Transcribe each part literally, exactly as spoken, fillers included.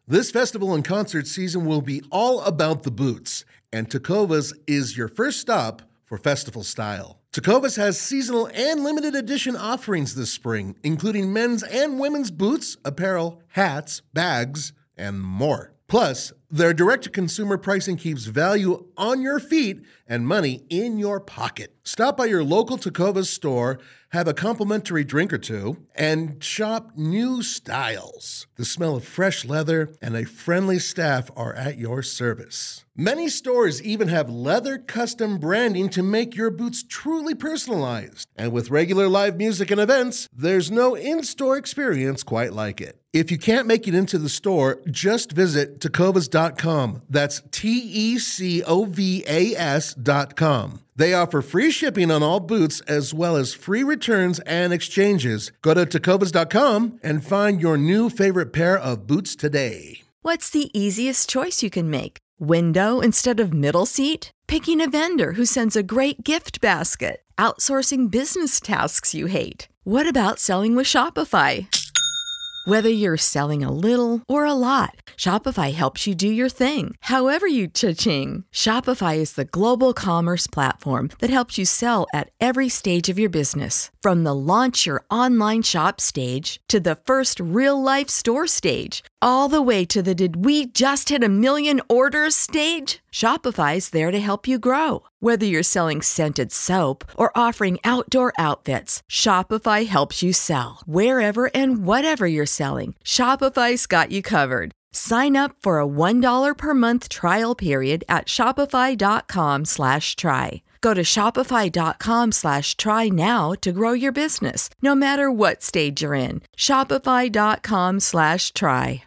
This festival and concert season will be all about the boots, and Tecovas is your first stop for festival style. Tecovas has seasonal and limited edition offerings this spring, including men's and women's boots, apparel, hats, bags, and more. Plus, their direct-to-consumer pricing keeps value on your feet and money in your pocket. Stop by your local Tecovas store, have a complimentary drink or two, and shop new styles. The smell of fresh leather and a friendly staff are at your service. Many stores even have leather custom branding to make your boots truly personalized. And with regular live music and events, there's no in-store experience quite like it. If you can't make it into the store, just visit tecovas dot com. That's T E C O V A S dot com. They offer free shipping on all boots as well as free returns and exchanges. Go to tecovas dot com and find your new favorite pair of boots today. What's the easiest choice you can make? Window instead of middle seat? Picking a vendor who sends a great gift basket? Outsourcing business tasks you hate? What about selling with Shopify? Whether you're selling a little or a lot, Shopify helps you do your thing, however you cha-ching. Shopify is the global commerce platform that helps you sell at every stage of your business. From the launch your online shop stage to the first real-life store stage, all the way to the did we just hit a million orders stage. Shopify's there to help you grow. Whether you're selling scented soap or offering outdoor outfits, Shopify helps you sell. Wherever and whatever you're selling, Shopify's got you covered. Sign up for a one dollar per month trial period at shopify.com slash try. Go to shopify.com slash try now to grow your business, no matter what stage you're in. Shopify.com slash try.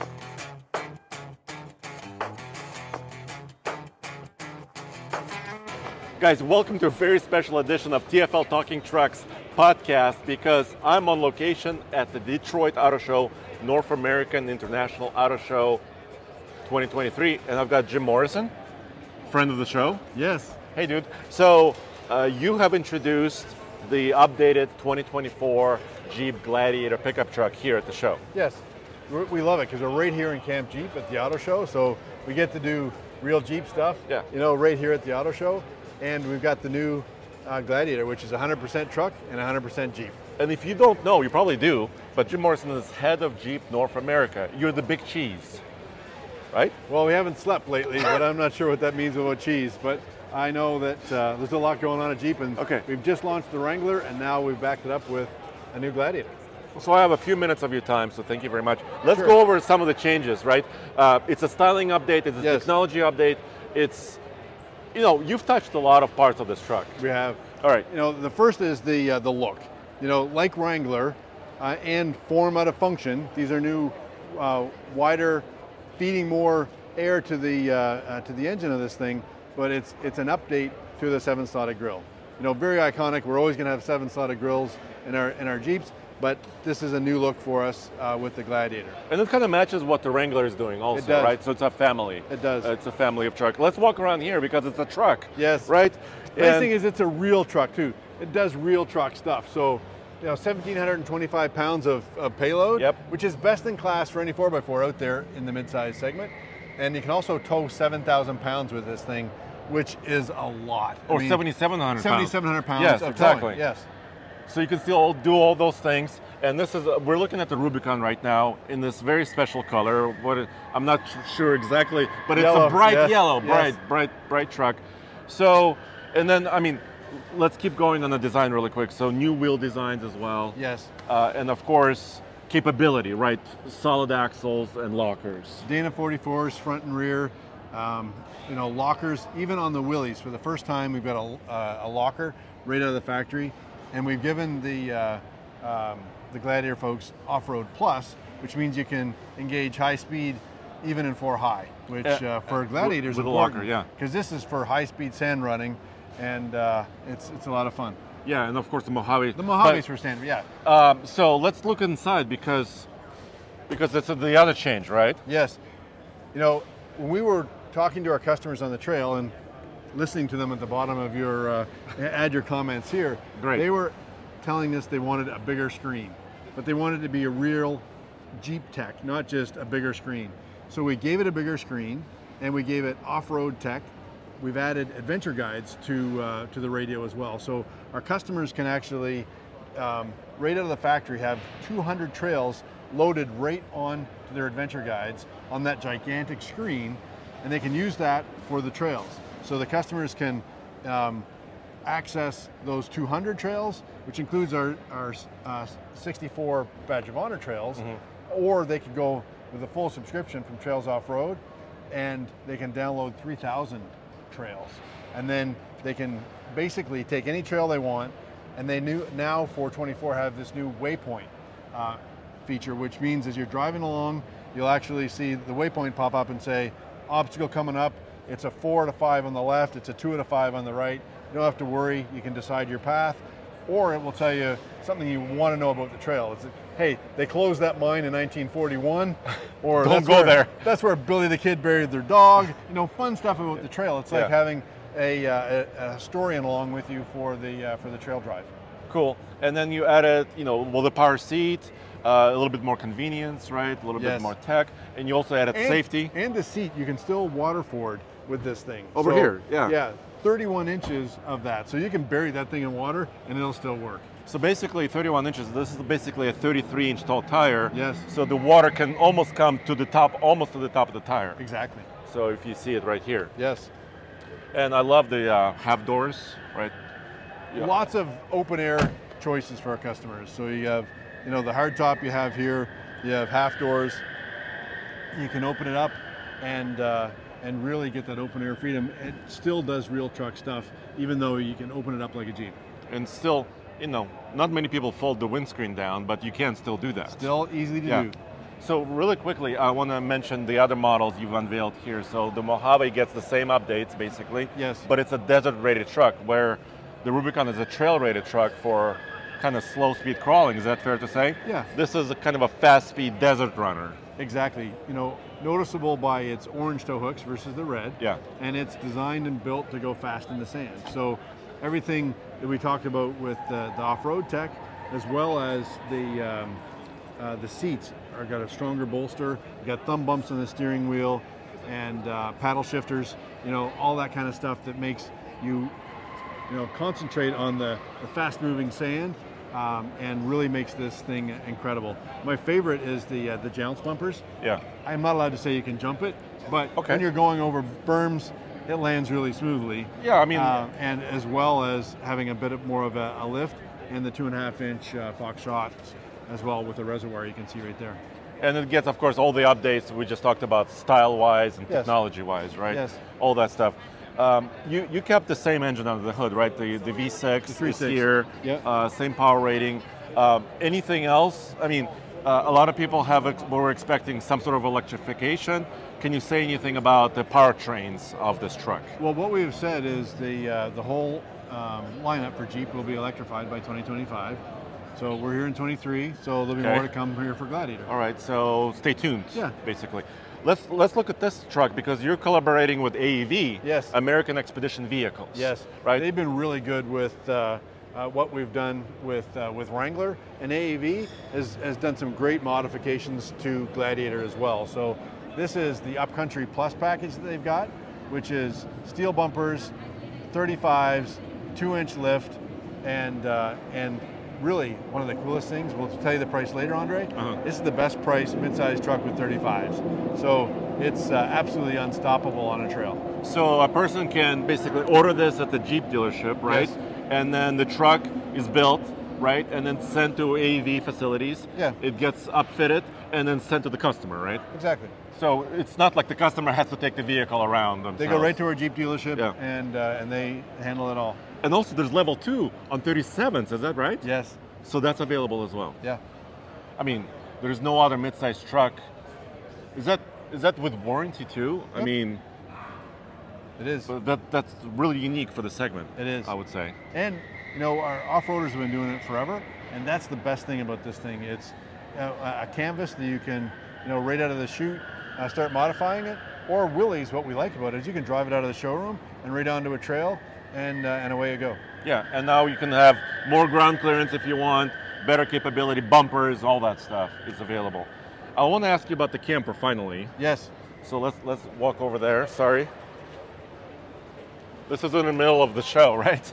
Guys, welcome to a very special edition of T F L Talking Trucks podcast, because I'm on location at the Detroit Auto Show, North American International Auto Show twenty twenty-three, and I've got Jim Morrison, friend of the show. Yes. Hey, dude. So uh, you have introduced the updated twenty twenty-four Jeep Gladiator pickup truck here at the show. Yes. We're, we love it because we're right here in Camp Jeep at the auto show, so we get to do real Jeep stuff. Yeah. You know, right here at the auto show. And we've got the new uh, Gladiator, which is one hundred percent truck and one hundred percent Jeep. And if you don't know, you probably do, but Jim Morrison is head of Jeep North America. You're the big cheese, right? Well, we haven't slept lately, but I'm not sure what that means about cheese. But I know that uh, there's a lot going on at Jeep, and okay. We've just launched the Wrangler, and now we've backed it up with a new Gladiator. So I have a few minutes of your time, so thank you very much. Let's Sure. go over some of the changes, right? Uh, it's a styling update, it's a Yes. technology update, it's, you know, you've touched a lot of parts of this truck. We have. All right. You know, the first is the uh, the look. You know, like Wrangler uh, and form out of function. These are new, uh, wider, feeding more air to the uh, uh, to the engine of this thing. But it's it's an update to the seven-slotted grille. You know, very iconic. We're always going to have seven-slotted grills in our in our Jeeps. But this is a new look for us uh, with the Gladiator. And it kind of matches what the Wrangler is doing also, It does. right? So it's a family. It does. Uh, it's a family of truck. Let's walk around here because it's a truck. Yes. Right? Nice And- thing is it's a real truck too. It does real truck stuff. So, you know, one thousand seven hundred twenty-five pounds of, of payload, Yep. which is best in class for any four by four out there in the mid-size segment. And you can also tow seven thousand pounds with this thing, which is a lot. I Or mean, seventy-seven hundred pounds. seventy-seven hundred pounds Yes, of exactly. towing. Yes. So you can still do all those things. And this is, uh, we're looking at the Rubicon right now in this very special color. What it, I'm not sure exactly, but it's Yellow, a bright yes, yellow, yes. bright, bright, bright truck. So, and then, I mean, let's keep going on the design really quick. So new wheel designs as well. Yes. Uh, and of course, capability, right? Solid axles and lockers. Dana forty-fours, front and rear. Um, you know, lockers, even on the Willys. For the first time, we've got a, uh, a locker right out of the factory. And we've given the uh, um, the Gladiator folks Off-Road Plus, which means you can engage high speed even in four high, which Yeah, uh, for uh, Gladiators with a important, locker, yeah. because this is for high speed sand running, and uh, it's it's a lot of fun. Yeah, and of course the Mojave. The Mojave's for standard, yeah. Um, so let's look inside because because it's the other change, right? Yes. You know, when we were talking to our customers on the trail and listening to them at the bottom of your, uh, add your comments here, Great. they were telling us they wanted a bigger screen, but they wanted it to be a real Jeep tech, not just a bigger screen. So we gave it a bigger screen, and we gave it off-road tech. We've added adventure guides to uh, to the radio as well. So our customers can actually, um, right out of the factory, have two hundred trails loaded right on to their adventure guides on that gigantic screen, and they can use that for the trails. So the customers can um, access those two hundred trails, which includes our, our uh, sixty-four Badge of Honor trails, mm-hmm. or they could go with a full subscription from Trails Off-Road, and they can download three thousand trails. And then they can basically take any trail they want, and they new, now four twenty-four have this new waypoint uh, feature, which means as you're driving along, you'll actually see the waypoint pop up and say, obstacle coming up, it's a four to five on the left, it's a two to five on the right. You don't have to worry, you can decide your path, or it will tell you something you want to know about the trail. It's, hey, they closed that mine in nineteen forty-one, or don't that's go where, there. That's where Billy the Kid buried their dog. You know, fun stuff about the trail. It's like yeah. having a, uh, a, a historian along with you for the uh, for the trail drive. Cool. And then you added, you know, well, the power seat, uh, a little bit more convenience, right? A little yes. bit more tech, and you also added and, safety. And the seat, you can still water ford with this thing. Over so, here, yeah. Yeah, thirty-one inches of that. So you can bury that thing in water and it'll still work. So basically thirty-one inches, this is basically a thirty-three inch tall tire. Yes. So the water can almost come to the top, almost to the top of the tire. Exactly. So if you see it right here. Yes. And I love the uh, half doors, right? Yeah. Lots of open air choices for our customers. So you have, you know, the hard top you have here, you have half doors. You can open it up and uh, and really get that open air freedom. It still does real truck stuff, even though you can open it up like a Jeep. And still, you know, not many people fold the windscreen down, but you can still do that. Still easy to yeah. do. So really quickly, I want to mention the other models you've unveiled here. So the Mojave gets the same updates, basically. Yes. But it's a desert-rated truck, where the Rubicon is a trail-rated truck for kind of slow-speed crawling. Is that fair to say? Yeah. This is a kind of a fast-speed desert runner. Exactly. You know, noticeable by its orange tow hooks versus the red. Yeah. And it's designed and built to go fast in the sand. So everything that we talked about with uh, the off-road tech, as well as the um, uh, the seats, are got a stronger bolster. You got thumb bumps on the steering wheel, and uh, paddle shifters. You know, all that kind of stuff that makes you, you know, concentrate on the, the fast-moving sand. Um, and really makes this thing incredible. My favorite is the uh, the jounce bumpers. Yeah. I'm not allowed to say you can jump it, but okay. when you're going over berms, it lands really smoothly. Yeah, I mean, uh, and as well as having a bit more of a, a lift, and the two and a half inch uh, Fox shots as well with the reservoir you can see right there. and it gets, of course, all the updates we just talked about, style-wise and yes. technology-wise, right? Yes. All that stuff. Um, you, you kept the same engine under the hood, right? The, the V six the is here, yep. uh, same power rating. Um, anything else? I mean, uh, a lot of people have ex- were expecting some sort of electrification. Can you say anything about the powertrains of this truck? Well, what we've said is the uh, the whole um, lineup for Jeep will be electrified by twenty twenty-five. So we're here in twenty-three, so there'll be okay. more to come here for Gladiator. All right, so stay tuned, yeah. basically. Let's let's look at this truck, because you're collaborating with A E V, yes. American Expedition Vehicles. Yes, right. They've been really good with uh, uh, what we've done with uh, with Wrangler, and A E V has, has done some great modifications to Gladiator as well. So this is the Upcountry Plus package that they've got, which is steel bumpers, thirty-fives, two inch lift, and uh, and really one of the coolest things, we'll tell you the price later, Andre, uh-huh. this is the best price mid-size truck with thirty-fives. So it's uh, absolutely unstoppable on a trail. So a person can basically order this at the Jeep dealership, right? Yes. And then the truck is built, right? And then sent to A E V facilities. Yeah. It gets upfitted and then sent to the customer, right? Exactly. So it's not like the customer has to take the vehicle around themselves. They go right to our Jeep dealership, yeah. and uh, and they handle it all. And also there's level two on thirty-sevens, is that right? Yes. So that's available as well. Yeah. I mean, there's no other mid-sized truck. Is that is that with warranty too? Yep. I mean, it is. That that's really unique for the segment. It is. I would say. And you know, our off-roaders have been doing it forever, and that's the best thing about this thing. It's a, a canvas that you can, you know, right out of the chute, uh, start modifying it. Or Willys, what we like about it is you can drive it out of the showroom and right onto a trail, and uh, and away you go. Yeah, and now you can have more ground clearance if you want, better capability, bumpers, all that stuff is available. I want to ask you about the camper finally. Yes. So let's let's walk over there. Sorry. This is in the middle of the show, right?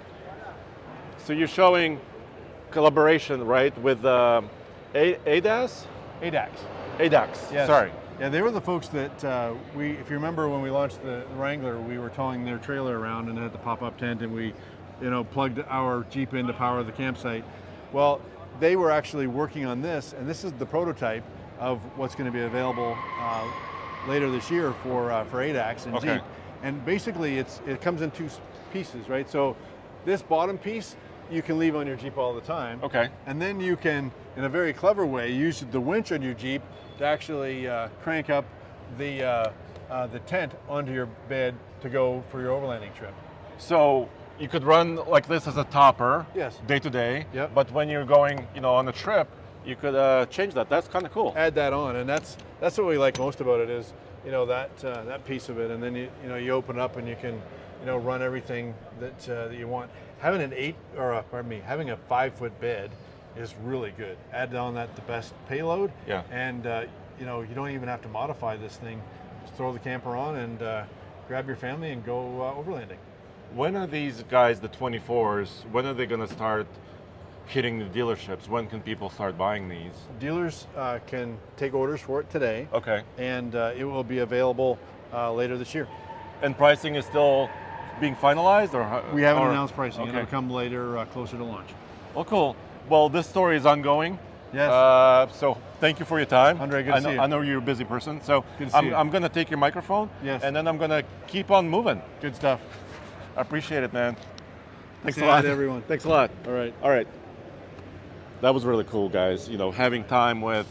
So you're showing collaboration, right, with um, A- ADAS? A DAX. ADAX. Yes. Sorry. Yeah, they were the folks that uh, we, if you remember when we launched the Wrangler, we were towing their trailer around and it had the pop-up tent, and we, you know, plugged our Jeep in to power the campsite. Well, they were actually working on this, and this is the prototype of what's going to be available uh, later this year for uh, for A DAX and Okay. Jeep. And basically, it's it comes in two pieces, right? So this bottom piece you can leave on your Jeep all the time. Okay. And then you can, in a very clever way, use the winch on your Jeep to actually uh, crank up the uh, uh, the tent onto your bed to go for your overlanding trip. So you could run like this as a topper, Yes. day to day. Yep. But when you're going, you know, on a trip, you could uh, change that. That's kind of cool. Add that on, and that's that's what we like most about it is, you know, that uh, that piece of it, and then you you know you open up and you can, you know, run everything that uh, that you want. Having an eight or a, pardon me, having a five foot bed is really good. Add on that the best payload. Yeah. And uh, you know you don't even have to modify this thing. Just throw the camper on and uh, grab your family and go uh, overlanding. When are these guys, the twenty-fours, when are they going to start hitting the dealerships? When can people start buying these? Dealers uh, can take orders for it today, Okay. and uh, it will be available uh, later this year. And pricing is still being finalized, or how- We haven't or- announced pricing. Okay. It'll come later, uh, closer to launch. Well, cool. Well, this story is ongoing. Yes. Uh, so thank you for your time. Andre, good I to know, see you. I know you're a busy person, so Good to see I'm, you. I'm going to take your microphone. Yes. And then I'm going to keep on moving. Good stuff. I appreciate it, man. Thanks Say a hi lot, to everyone. Thanks a lot. All right. All right. That was really cool, guys. You know, having time with,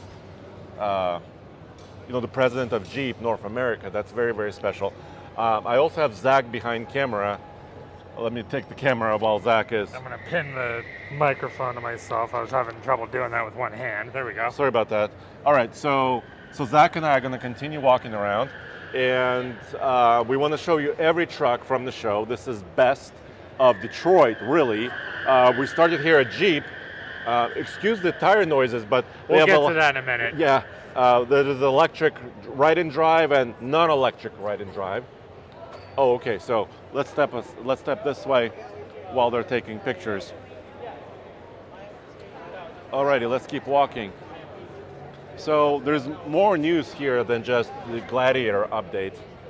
uh, you know, the president of Jeep North America. That's very, very special. Um, I also have Zach behind camera. Let me take the camera while Zach is. I'm gonna pin the microphone to myself. I was having trouble doing that with one hand. There we go. Sorry about that. All right, so so Zach and I are going to continue walking around, and uh, we want to show you every truck from the show. This is best of Detroit, really. Uh, we started here at Jeep. Uh, excuse the tire noises, but they We'll have get a, to that in a minute. Yeah, uh, there's electric ride and drive and non-electric ride and drive. Oh, okay. So let's step us. Let's step this way while they're taking pictures. Alrighty, let's keep walking. So there's more news here than just the Gladiator update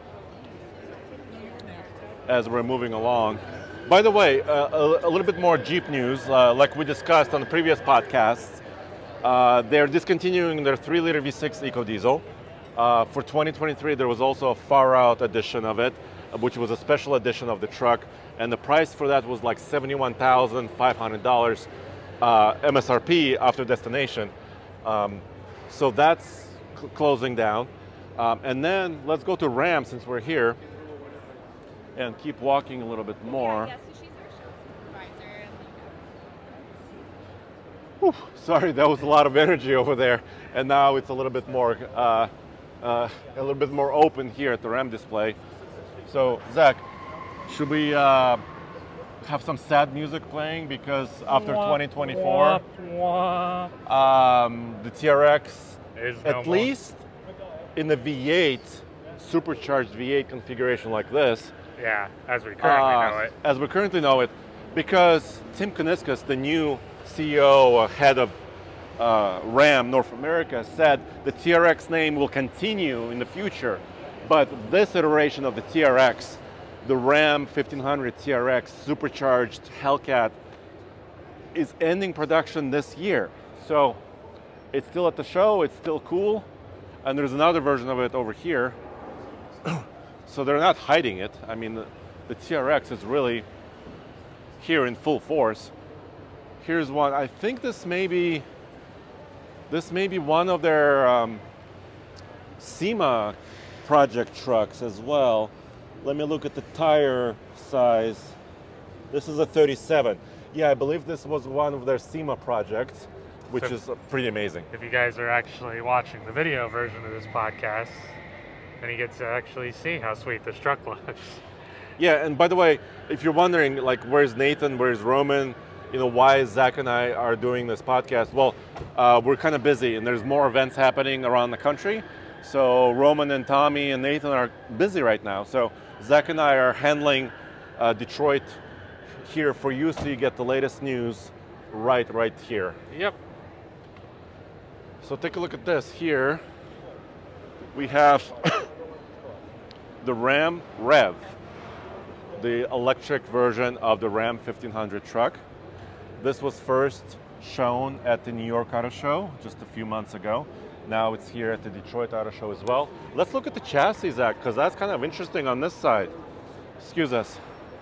as we're moving along. By the way, uh, a, a little bit more Jeep news, uh, like we discussed on the previous podcasts. Uh, they're discontinuing their three liter V six EcoDiesel. Uh, for twenty twenty-three, there was also a far out edition of it, which was a special edition of the truck, and the price for that was like seventy-one thousand five hundred dollars uh, M S R P after destination. Um, so that's cl- closing down. Um, and then let's go to Ram since we're here, and keep walking a little bit more. Yeah, yeah, so she's our show supervisor. And Whew, sorry, that was a lot of energy over there, and now it's a little bit more, uh, uh, a little bit more open here at the Ram display. So, Zach, should we uh, have some sad music playing because after twenty twenty-four, Wah, wah. um, the T R X, Is no at more. least in the V eight, supercharged V eight configuration like this, Yeah, as we currently uh, know it. as we currently know it, because Tim Kuniskis, the new C E O, uh, head of uh, Ram North America, said the T R X name will continue in the future, but this iteration of the T R X, the Ram fifteen hundred T R X supercharged Hellcat, is ending production this year. So it's still at the show, it's still cool, and there's another version of it over here. So they're not hiding it. I mean, the, the T R X is really here in full force. Here's one. I think this may be this may be one of their um, SEMA project trucks as well. Let me look at the tire size. This is a thirty-seven. Yeah, I believe this was one of their SEMA projects, which So- is uh, pretty amazing. If you guys are actually watching the video version of this podcast, then you get to actually see how sweet this truck looks. Yeah, and by the way, if you're wondering, like, where's Nathan, where's Roman, you know, why Zach and I are doing this podcast. Well, uh, we're kind of busy, and there's more events happening around the country. So Roman and Tommy and Nathan are busy right now. So Zach and I are handling uh, Detroit here for you, so you get the latest news right, right here. Yep. So take a look at this here. We have the Ram Rev, the electric version of the Ram fifteen hundred truck. This was first shown at the New York Auto Show just a few months ago. Now it's here at the Detroit Auto Show as well. Let's look at the chassis, Zach, because that's kind of interesting on this side. Excuse us.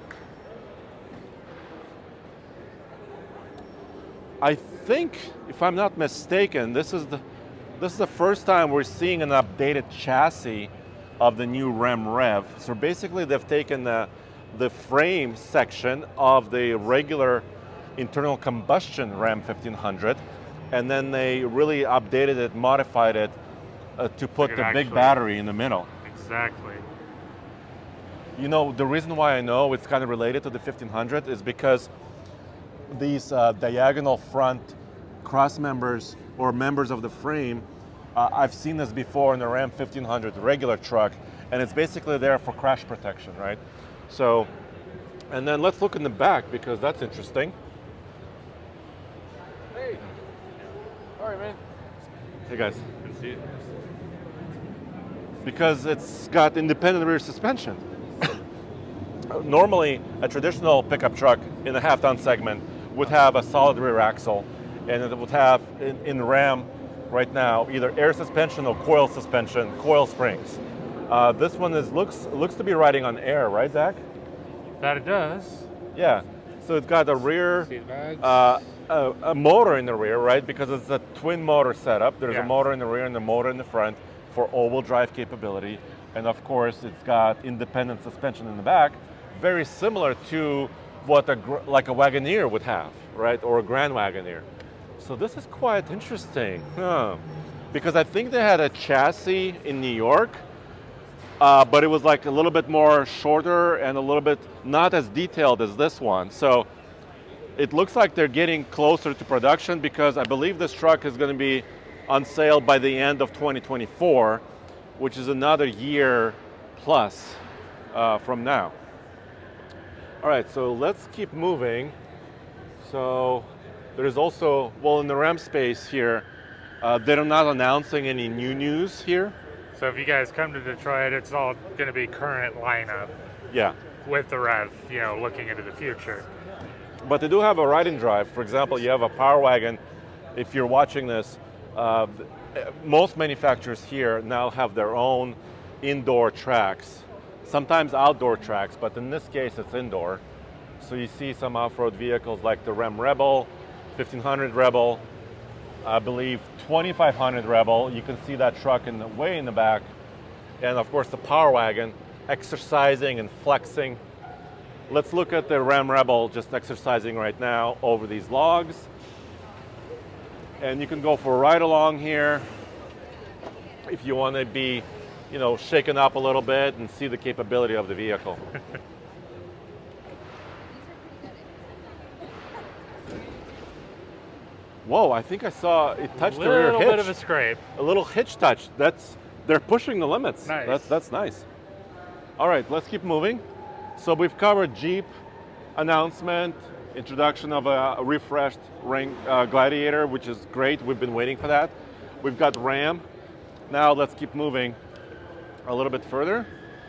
I think, if I'm not mistaken, this is the this is the first time we're seeing an updated chassis of the new Ram Rev. So basically, they've taken the the frame section of the regular internal combustion Ram fifteen hundred, and then they really updated it, modified it uh, to put It the actually- big battery in the middle. Exactly. You know, the reason why I know it's kind of related to the fifteen hundred is because these uh, diagonal front cross members or members of the frame, uh, I've seen this before in the Ram fifteen hundred regular truck, and it's basically there for crash protection, right? So, and then let's look in the back, because that's interesting. Hey. All right, man. Hey guys. Good to see you. Because it's got independent rear suspension. Normally, a traditional pickup truck in the half-ton segment would have a solid rear axle, and it would have, in, in Ram right now, either air suspension or coil suspension, coil springs. Uh, this one is looks looks to be riding on air, right, Zach? That it does. Yeah. So it's got a rear, See the bags? uh, a, a motor in the rear, right? Because it's a twin motor setup. There's Yeah. a motor in the rear and a motor in the front for all-wheel drive capability. And of course, it's got independent suspension in the back, very similar to what a gr- like a Wagoneer would have, right? Or a Grand Wagoneer. So this is quite interesting, huh? Because I think they had a chassis in New York, uh, but it was like a little bit more shorter and a little bit not as detailed as this one. So it looks like they're getting closer to production, because I believe this truck is going to be on sale by the end of twenty twenty-four, which is another year plus uh, from now. All right, so let's keep moving. So there's also, well, in the Ram space here, uh, they're not announcing any new news here. So if you guys come to Detroit, it's all going to be current lineup Yeah, with the Rev, you know, looking into the future. but they do have a ride and drive. For example, you have a Power Wagon. If you're watching this, uh, th- most manufacturers here now have their own indoor tracks, sometimes outdoor tracks, but in this case it's indoor. So you see some off-road vehicles like the Ram Rebel, fifteen hundred Rebel, I believe twenty-five hundred Rebel. You can see that truck in the way in the back, and of course the Power Wagon exercising and flexing. Let's look at the Ram Rebel just exercising right now over these logs. And you can go for a ride along here if you want to be, you know, shaken up a little bit and see the capability of the vehicle. Whoa, I think I saw it touched A the rear little hitch. bit of a scrape. A little hitch touch. That's, they're pushing the limits. Nice. That's, that's nice. All right, let's keep moving. So we've covered Jeep announcement, introduction of a refreshed Ram, uh, Gladiator, which is great. We've been waiting for that. We've got Ram. Now let's keep moving a little bit further.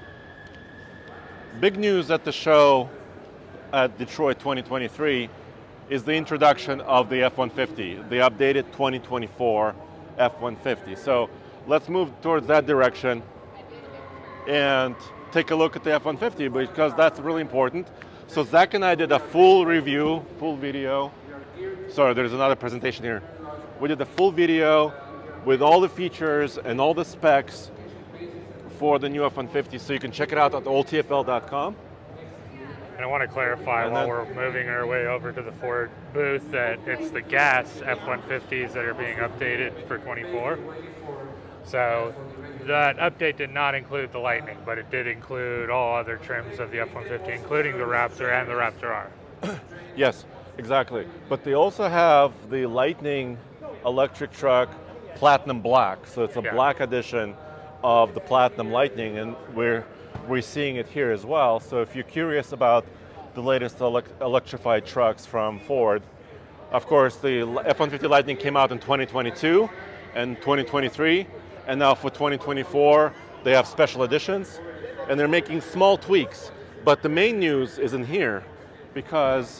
Big news at the show at Detroit twenty twenty-three is the introduction of the F one fifty, the updated twenty twenty-four F one fifty. So let's move towards that direction and take a look at the F one fifty, because that's really important. So Zach and I did a full review, full video. Sorry, there's another presentation here. We did a full video with all the features and all the specs for the new F one fifty, so you can check it out at all T F L dot com. And I want to clarify And while then- we're moving our way over to the Ford booth that it's the gas F one fifties that are being updated for twenty-four. So that update did not include the Lightning, but it did include all other trims of the F one fifty, including the Raptor and the Raptor R. Yes, Exactly. But they also have the Lightning electric truck Platinum Black. So it's a Yeah. black edition of the Platinum Lightning, and we're we're seeing it here as well. So if you're curious about the latest elec- electrified trucks from Ford, of course the F one fifty Lightning came out in twenty twenty-two and twenty twenty-three, and now for twenty twenty-four they have special editions, and they're making small tweaks. But the main news is in here because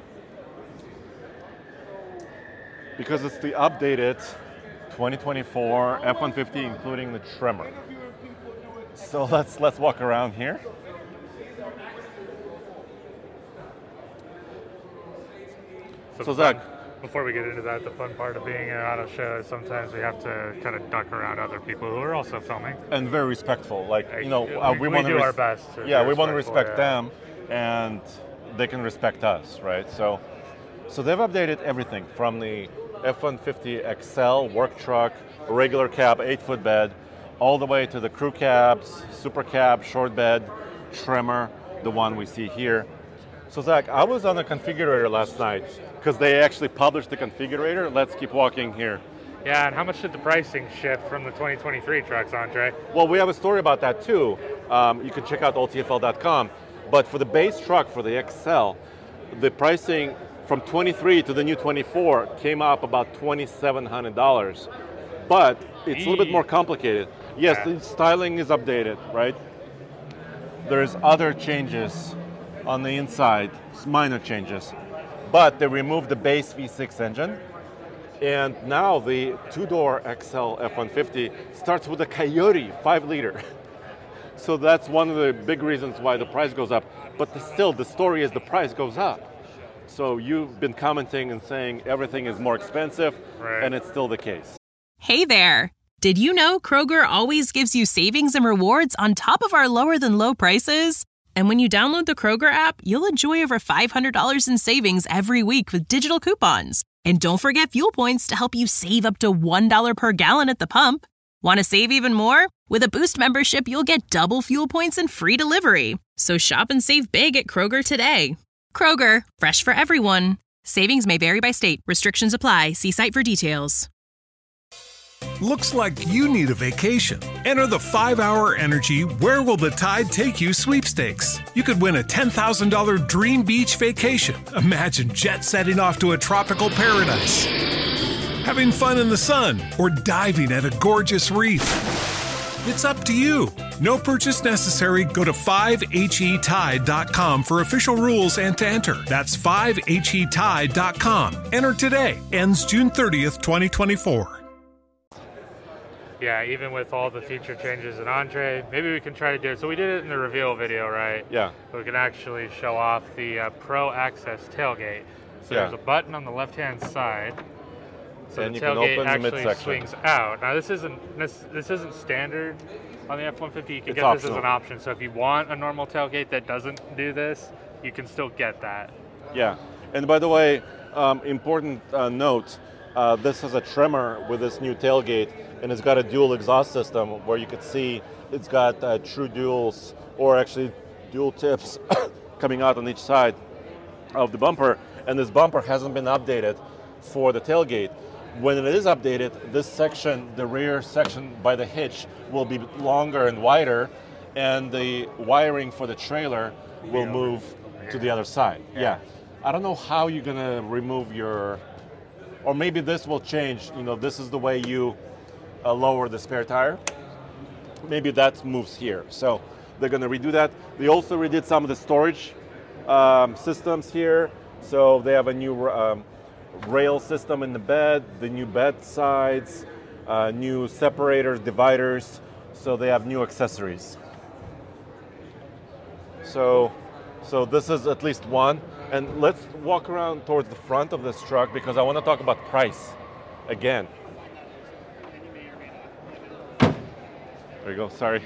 because it's the updated twenty twenty-four F one fifty, including the Tremor. So let's let's walk around here. So, So the Zach, fun- before we get into that, the fun part of being in an auto show is sometimes we have to kind of duck around other people who are also filming. and very respectful, like you know, We- uh, we want to do our best to yeah, be we want to respectful, respect yeah. them, and they can respect us, right? So, so they've updated everything from the F one fifty X L work truck, regular cab, eight foot bed, all the way to the crew cabs, super cab, short bed, Tremor, the one we see here. So Zach, I was on the configurator last night because they actually published the configurator. Let's keep walking here. Yeah, and how much did the pricing shift from the twenty twenty-three trucks, Andre? Well, we have a story about that too. Um, you can check out O T F L dot com. But for the base truck, for the X L, the pricing from twenty-three to the new twenty-four came up about twenty-seven hundred dollars. But it's a little bit more complicated. Yes, Yeah. the styling is updated, right? There's other changes on the inside, minor changes. But they removed the base V six engine. And now the two-door X L F one fifty starts with a Coyote five liter. So that's one of the big reasons why the price goes up. But the, still, the story is the price goes up. So you've been commenting and saying everything is more expensive, Right. and it's still the case. Hey there! Did you know Kroger always gives you savings and rewards on top of our lower than low prices? And when you download the Kroger app, you'll enjoy over five hundred dollars in savings every week with digital coupons. And don't forget fuel points to help you save up to one dollar per gallon at the pump. Want to save even more? With a Boost membership, you'll get double fuel points and free delivery. So shop and save big at Kroger today. Kroger, fresh for everyone. Savings may vary by state. Restrictions apply. See site for details. Looks like you need a vacation. Enter the five hour Energy Where Will the Tide Take You sweepstakes. You could win a ten thousand dollars dream beach vacation. Imagine jet setting off to a tropical paradise, having fun in the sun, or diving at a gorgeous reef. It's up to you. No purchase necessary. Go to five H E tide dot com for official rules and to enter. That's five H E tide dot com. Enter today. Ends June thirtieth, twenty twenty-four. Yeah, even with all the feature changes in Andre, maybe we can try to do it. So we did it in the reveal video, right? Yeah. We can actually show off the uh, Pro Access tailgate. So Yeah. there's a button on the left-hand side. So And the you can tailgate open the actually midsection. swings out. Now this isn't this, this isn't standard on the F one fifty. You can It's get this as optional. an option. So if you want a normal tailgate that doesn't do this, you can still get that. Yeah. And by the way, um, important uh, note, uh, this is a Tremor with this new tailgate, and it's got a dual exhaust system where you could see it's got uh, true duals, or actually dual tips coming out on each side of the bumper, and this bumper hasn't been updated for the tailgate. When it is updated, this section, the rear section by the hitch, will be longer and wider, and the wiring for the trailer will move to the other side. Yeah. I don't know how you're gonna remove your, or maybe this will change. You know, this is the way you uh, lower the spare tire. Maybe that moves here. So they're gonna redo that. They also redid some of the storage um, systems here. So they have a new um, rail system in the bed, the new bed sides, uh, new separators, dividers. So they have new accessories. So, so this is at least one. And let's walk around towards the front of this truck because I want to talk about price again. There you go, sorry.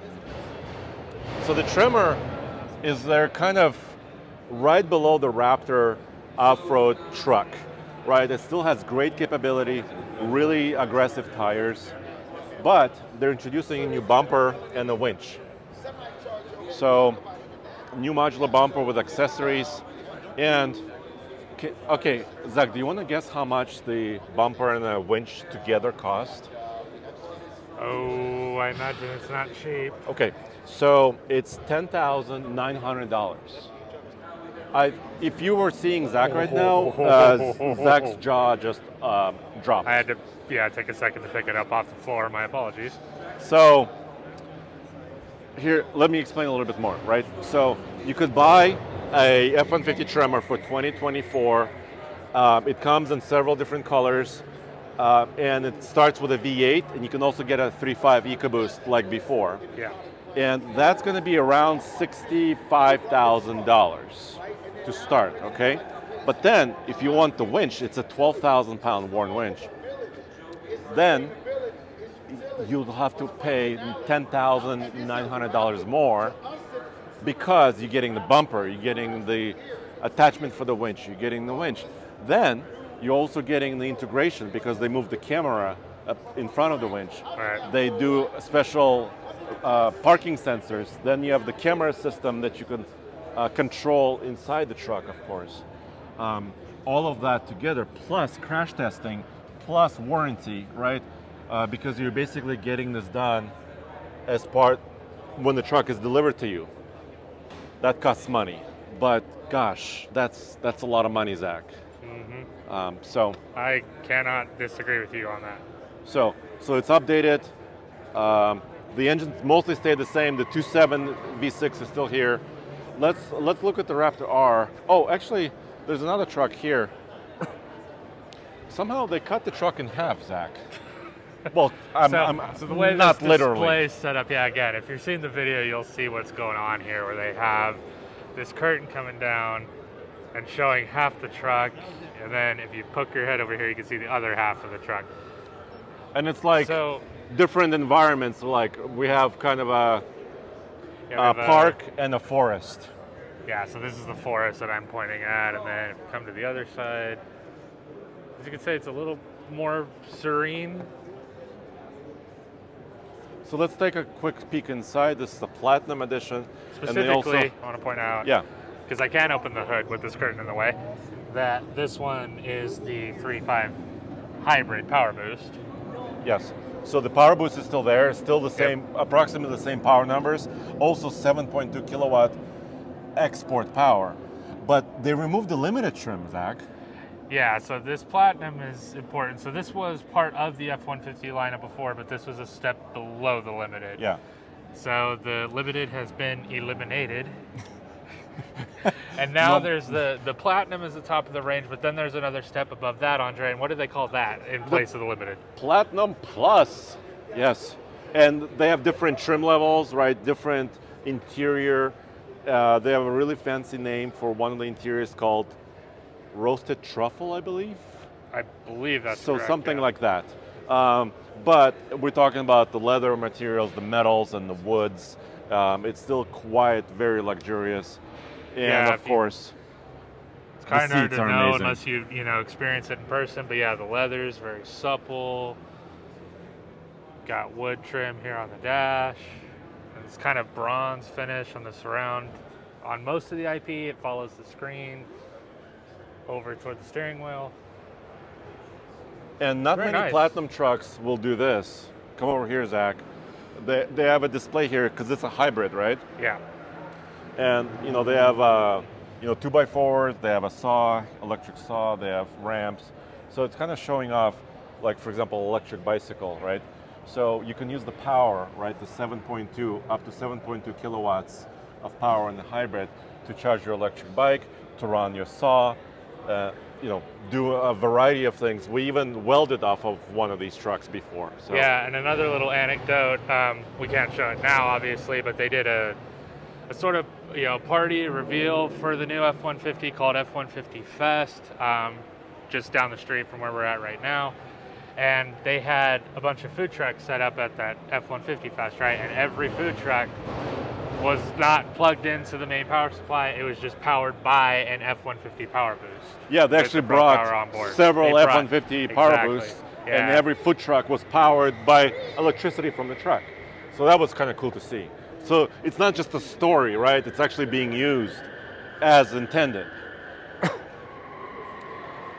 So the Tremor is there kind of right below the Raptor off-road truck, right? It still has great capability, really aggressive tires, but they're introducing a new bumper and a winch. So, new modular bumper with accessories and Okay, okay, Zach, do you want to guess how much the bumper and the winch together cost? Oh, I imagine it's not cheap. Okay, so it's ten thousand nine hundred dollars. I, if you were seeing Zach right now, uh, Zach's jaw just uh, dropped. I had to, yeah, take a second to pick it up off the floor. My apologies. So, here, let me explain a little bit more, right? So, you could buy a F one fifty Tremor for twenty twenty-four. Um, it comes in several different colors, uh, and it starts with a V eight, and you can also get a three point five EcoBoost like before. Yeah. And that's going to be around sixty-five thousand dollars to start, okay? But then, if you want the winch, it's a twelve thousand pound Warn winch. Then, you'll have to pay ten thousand nine hundred dollars more because you're getting the bumper, you're getting the attachment for the winch, you're getting the winch. Then, you're also getting the integration because they move the camera up in front of the winch. Right. They do special uh, parking sensors. Then you have the camera system that you can uh, control inside the truck, of course. Um, all of that together, plus crash testing, plus warranty, right? Uh, because you're basically getting this done as part when the truck is delivered to you. That costs money, but gosh, that's that's a lot of money, Zach. Mm-hmm. Um, so I cannot disagree with you on that. So so it's updated. Um, the engines mostly stay the same. The two point seven V six is still here. Let's let's look at the Raptor R. Oh, actually, there's another truck here. Somehow they cut the truck in half, Zach. Well, I'm, so, I'm so the way not this literally. display is set up, yeah, again, if you're seeing the video, you'll see what's going on here, where they have this curtain coming down and showing half the truck, and then if you poke your head over here, you can see the other half of the truck. And it's like so, different environments. Like we have kind of a, yeah, a park a, and a forest. Yeah, so this is the forest that I'm pointing at, and then if you come to the other side, as you can say, it's a little more serene. So let's take a quick peek inside. This is the Platinum Edition. Specifically, and they also, I want to point out, yeah, because I can't open the hood with this curtain in the way, that this one is the three point five hybrid power boost. Yes. So the power boost is still there. It's still the same, yep. approximately the same power numbers. Also seven point two kilowatt export power. But they removed the limited trim, Zach. Yeah, so this Platinum is important. So this was part of the F one fifty lineup before, but this was a step below the Limited. Yeah. So the Limited has been eliminated. And now well, there's the, the Platinum is the top of the range, but then there's another step above that, Andre, and what do they call that in place of the Limited? Platinum Plus, yes. And they have different trim levels, right? Different interior. Uh, they have a really fancy name for one of the interiors called Roasted Truffle, I believe. I believe that's so correct, something yeah. like that. Um, but we're talking about the leather materials, the metals, and the woods. Um, it's still quite very luxurious, and yeah, of course, you, it's kind of hard to know amazing. unless you you know experience it in person. But yeah, the leather is very supple. Got wood trim here on the dash. And it's kind of bronze finish on the surround. On most of the I P, it follows the screen over toward the steering wheel. And not Very many nice. Platinum trucks will do this. Come over here, Zach. They, they have a display here because it's a hybrid, right? Yeah. And you know they have uh, you know two by fours. They have a saw, electric saw. They have ramps. So it's kind of showing off, like for example, electric bicycle, right? So you can use the power, right? The seven point two up to seven point two kilowatts of power in the hybrid to charge your electric bike, to run your saw. Uh, you know, do a variety of things. We even welded off of one of these trucks before. So. Yeah, and another little anecdote, um, we can't show it now, obviously, but they did a, a sort of, you know, party reveal for the new F one fifty called F one fifty Fest, um, just down the street from where we're at right now. And they had a bunch of food trucks set up at that F one fifty Fest, right? And every food truck was not plugged into the main power supply. It was just powered by an F one fifty power boost. Yeah, they actually brought several F one fifty power exactly. boosts, yeah. and every food truck was powered by electricity from the truck. So that was kind of cool to see. So it's not just a story, right? It's actually being used as intended.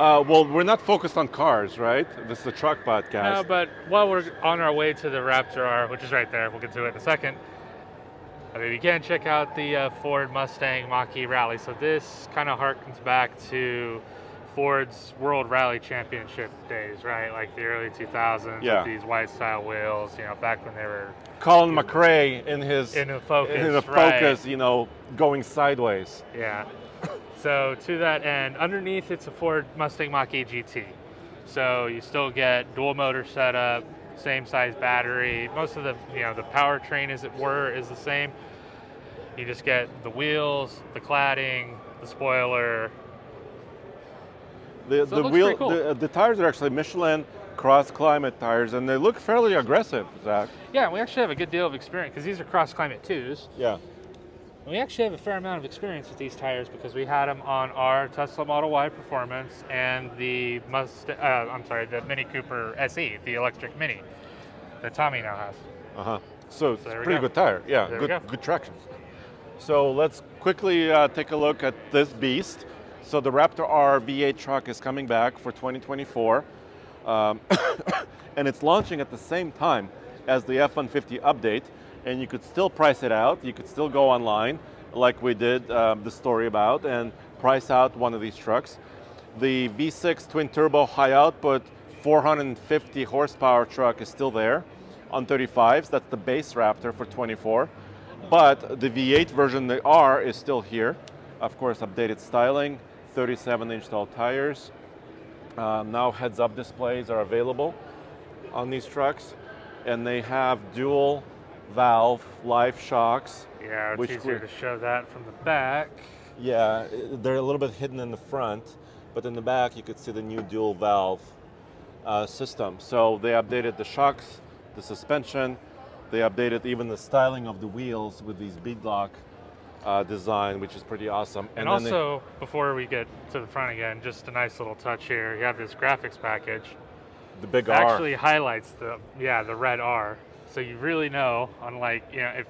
Uh, well, we're not focused on cars, right? This is a truck podcast. No, but while we're on our way to the Raptor R, which is right there, we'll get to it in a second. I mean, you can check out the uh, Ford Mustang Mach-E Rally. So this kind of harkens back to Ford's World Rally Championship days, right? Like the early two thousands Yeah. with these white style wheels, you know, back when they were Colin McRae in his in the focus, in the right. focus, you know, going sideways. Yeah. So to that end, underneath it's a Ford Mustang Mach-E G T. So you still get dual motor setup, same size battery. Most of the, you know, the powertrain, as it were, is the same. You just get the wheels, the cladding, the spoiler. The So it the looks wheel pretty cool. the, the tires are actually Michelin cross climate tires, and they look fairly aggressive, Zach. Yeah, we actually have a good deal of experience because these are cross climate twos. Yeah. And we actually have a fair amount of experience with these tires because we had them on our Tesla Model Y Performance and the Must uh, I'm sorry, the Mini Cooper S E, the electric Mini that Tommy now has. Uh huh. So, it's there a we pretty go. good tire. Yeah, There we good go. good traction. So let's quickly uh, take a look at this beast. So the Raptor R V eight truck is coming back for twenty twenty-four, um, and it's launching at the same time as the F one fifty update. And you could still price it out. You could still go online, like we did um, the story about, and price out one of these trucks. The V six twin turbo high output four hundred fifty horsepower truck is still there on thirty-fives. That's the base Raptor for twenty-four. But the V eight version, the R, is still here. Of course, updated styling, thirty-seven inch tall tires. Uh, now heads-up displays are available on these trucks, and they have dual valve live shocks. Yeah, it's which easier we- to show that from the back. Yeah, they're a little bit hidden in the front, but in the back you could see the new dual valve uh, system. So they updated the shocks, the suspension, they updated even the styling of the wheels with these beadlock uh, design, which is pretty awesome. And, then they- also, before we get to the front again, just a nice little touch here. You have this graphics package. the big It R. actually highlights the yeah the red R, so you really know. Unlike you know if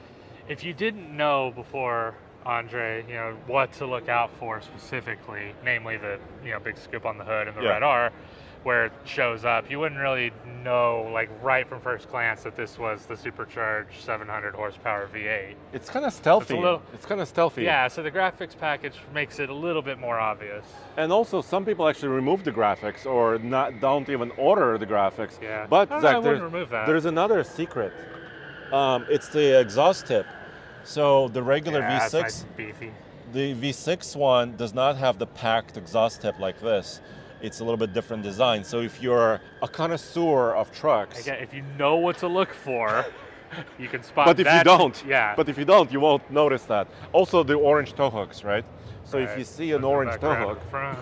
if you didn't know before, Andre, you know what to look out for specifically, namely the you know big scoop on the hood and the Yeah. red R, where it shows up, you wouldn't really know like right from first glance that this was the supercharged seven hundred horsepower V eight. It's kind of stealthy. It's a little- It's kind of stealthy. Yeah, so the graphics package makes it a little bit more obvious. And also, some people actually remove the graphics or not don't even order the graphics. Yeah. But I don't know, I Zach, wouldn't there's, remove that. there's another secret. Um, it's the exhaust tip. So the regular Yeah, that's V six, nice and beefy. the V six one does not have the packed exhaust tip like this. It's a little bit different design. So if you're a connoisseur of trucks, Again, if you know what to look for, you can spot but if that. you don't, yeah. But if you don't, you won't notice that. Also, the orange toe hooks, right? So if Right. you see an Go orange back toe around hook, the front.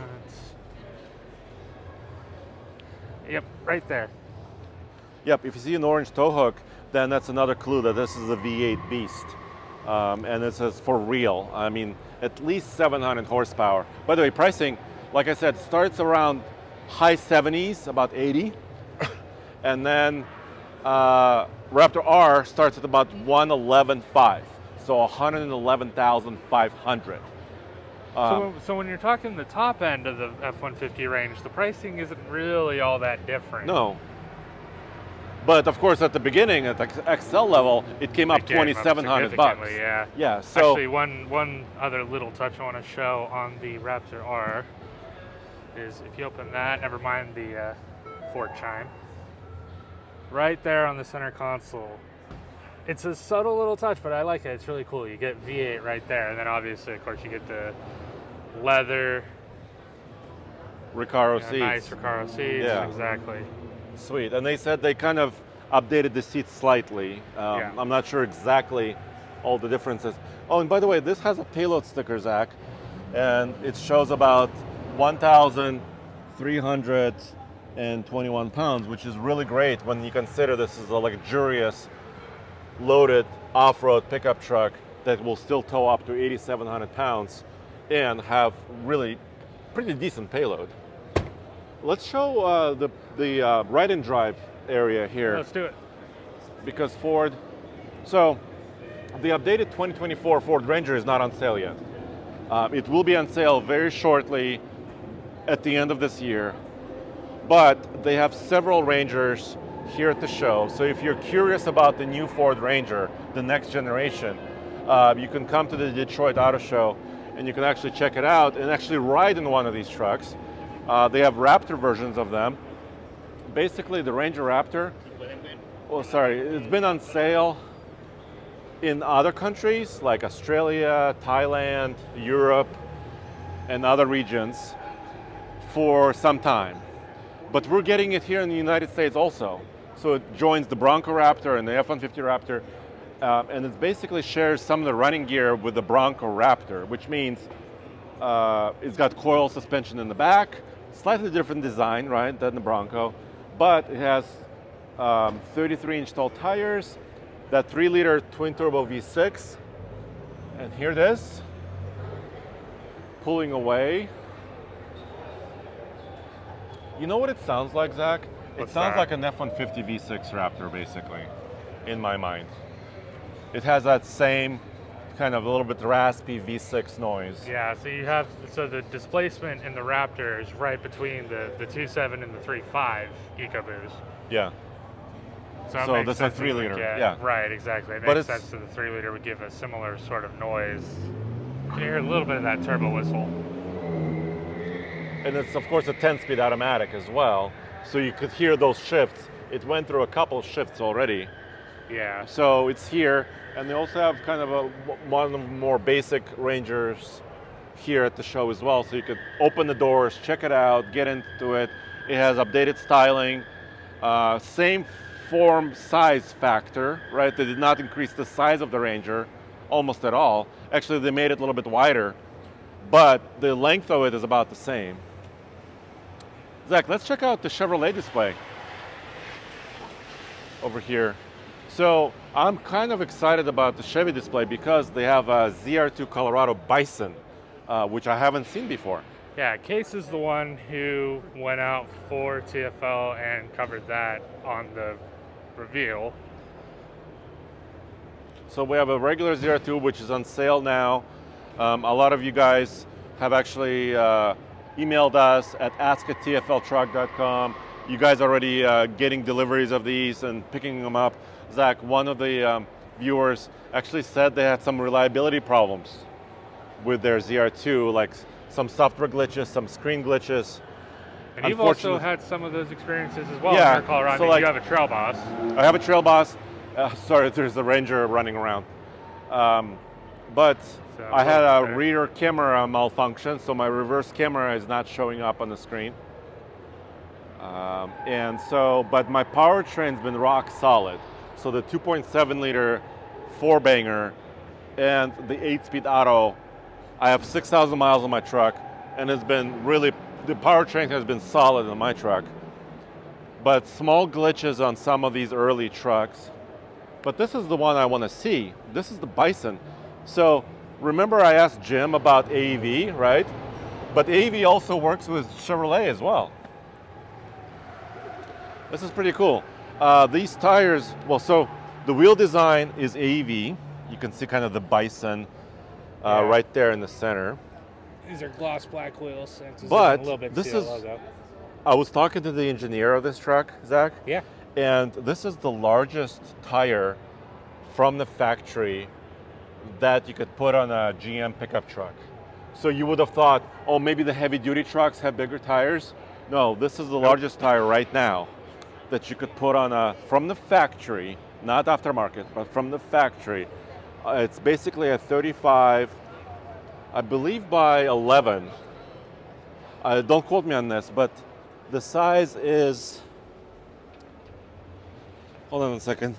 Yep, right there. yep, if you see an orange toe hook, then that's another clue that this is a V eight beast. Um, and this is for real. I mean, at least seven hundred horsepower. By the way, pricing, like I said, starts around high seventies, about eighty. And then uh, Raptor R starts at about one eleven five, so one hundred eleven thousand five hundred. Um, so, so when you're talking the top end of the F one fifty range, the pricing isn't really all that different. No. But of course, at the beginning, at the X L level, it came up It came up twenty-seven hundred bucks. significantly, Yeah. Yeah. So Actually, one one other little touch I want to show on the Raptor R is if you open that, never mind the uh, Ford chime, right there on the center console. It's a subtle little touch, but I like it. It's really cool. You get V eight right there, and then obviously, of course, you get the leather, Recaro you know, seats. nice Recaro seats. Yeah. Exactly. Sweet. And they said they kind of updated the seats slightly. Um, Yeah. I'm not sure exactly all the differences. Oh, and by the way, this has a payload sticker, Zach, and it shows about one thousand three hundred twenty-one pounds, which is really great when you consider this is a luxurious, loaded off-road pickup truck that will still tow up to eighty-seven hundred pounds and have really pretty decent payload. Let's show uh, the, the uh, ride and drive area here. Let's do it. Because Ford, so the updated twenty twenty-four Ford Ranger is not on sale yet. Uh, it will be on sale very shortly at the end of this year, but they have several Rangers here at the show. So if you're curious about the new Ford Ranger, the next generation, uh, you can come to the Detroit Auto Show and you can actually check it out and actually ride in one of these trucks. Uh, they have Raptor versions of them. Basically, the Ranger Raptor, well, sorry, it's been on sale in other countries like Australia, Thailand, Europe, and other regions for some time. But we're getting it here in the United States also. So it joins the Bronco Raptor and the F one fifty Raptor, uh, and it basically shares some of the running gear with the Bronco Raptor, which means uh, it's got coil suspension in the back, slightly different design, right, than the Bronco, but it has um, thirty-three inch tall tires, that three liter twin turbo V six, and here it is, pulling away. You know what it sounds like, Zach? What's it sounds that? like an F one fifty V six Raptor, basically, in my mind. It has that same kind of a little bit raspy V six noise. Yeah, so you have, so the displacement in the Raptor is right between the, the two point seven and the three point five EcoBoost. Yeah. So, it So makes that's a sense three you would liter, get- yeah. Right, exactly. It But makes it's- sense that the three liter would give a similar sort of noise. You hear a little bit of that turbo whistle. And it's, of course, a ten speed automatic as well. So you could hear those shifts. It went through a couple shifts already. Yeah. So it's here. And they also have kind of a, one of the more basic Rangers here at the show as well. So you could open the doors, check it out, get into it. It has updated styling, uh, same form size factor, right? They did not increase the size of the Ranger almost at all. Actually, they made it a little bit wider, but the length of it is about the same. Zach, let's check out the Chevrolet display over here. So I'm kind of excited about the Chevy display because they have a Z R two Colorado Bison, uh, which I haven't seen before. Yeah, Case is the one who went out for T F L and covered that on the reveal. So we have a regular Z R two, which is on sale now. Um, a lot of you guys have actually uh, emailed us at ask at T F L truck dot com. You guys are already uh, getting deliveries of these and picking them up. Zach, one of the um, viewers actually said they had some reliability problems with their Z R two, like some software glitches, some screen glitches. And you've also had some of those experiences as well Yeah, in your Colorado. so I mean, like- you have a Trail Boss. I have a Trail Boss. Uh, sorry, there's a Ranger running around. Um, but So, I had a okay. rear camera malfunction, so my reverse camera is not showing up on the screen. Um, and so, but my powertrain's been rock solid. So the two point seven liter four banger and the eight speed auto, I have six thousand miles on my truck, and it's been really, the powertrain has been solid on my truck. But small glitches on some of these early trucks. But this is the one I want to see. This is the Bison. So remember I asked Jim about A E V, right? But A E V also works with Chevrolet as well. This is pretty cool. Uh, these tires, well, so the wheel design is A E V. You can see kind of the Bison uh, Yeah. right there in the center. These are gloss black wheels. So it's But a little bit this to is- the logo. I was talking to the engineer of this truck, Zach. Yeah. And this is the largest tire from the factory that you could put on a G M pickup truck. So you would have thought, oh, maybe the heavy duty trucks have bigger tires. No, this is the largest tire right now that you could put on a, from the factory, not aftermarket, but from the factory. Uh, it's basically a thirty-five, I believe by eleven. Uh, don't quote me on this, but the size is, hold on a second.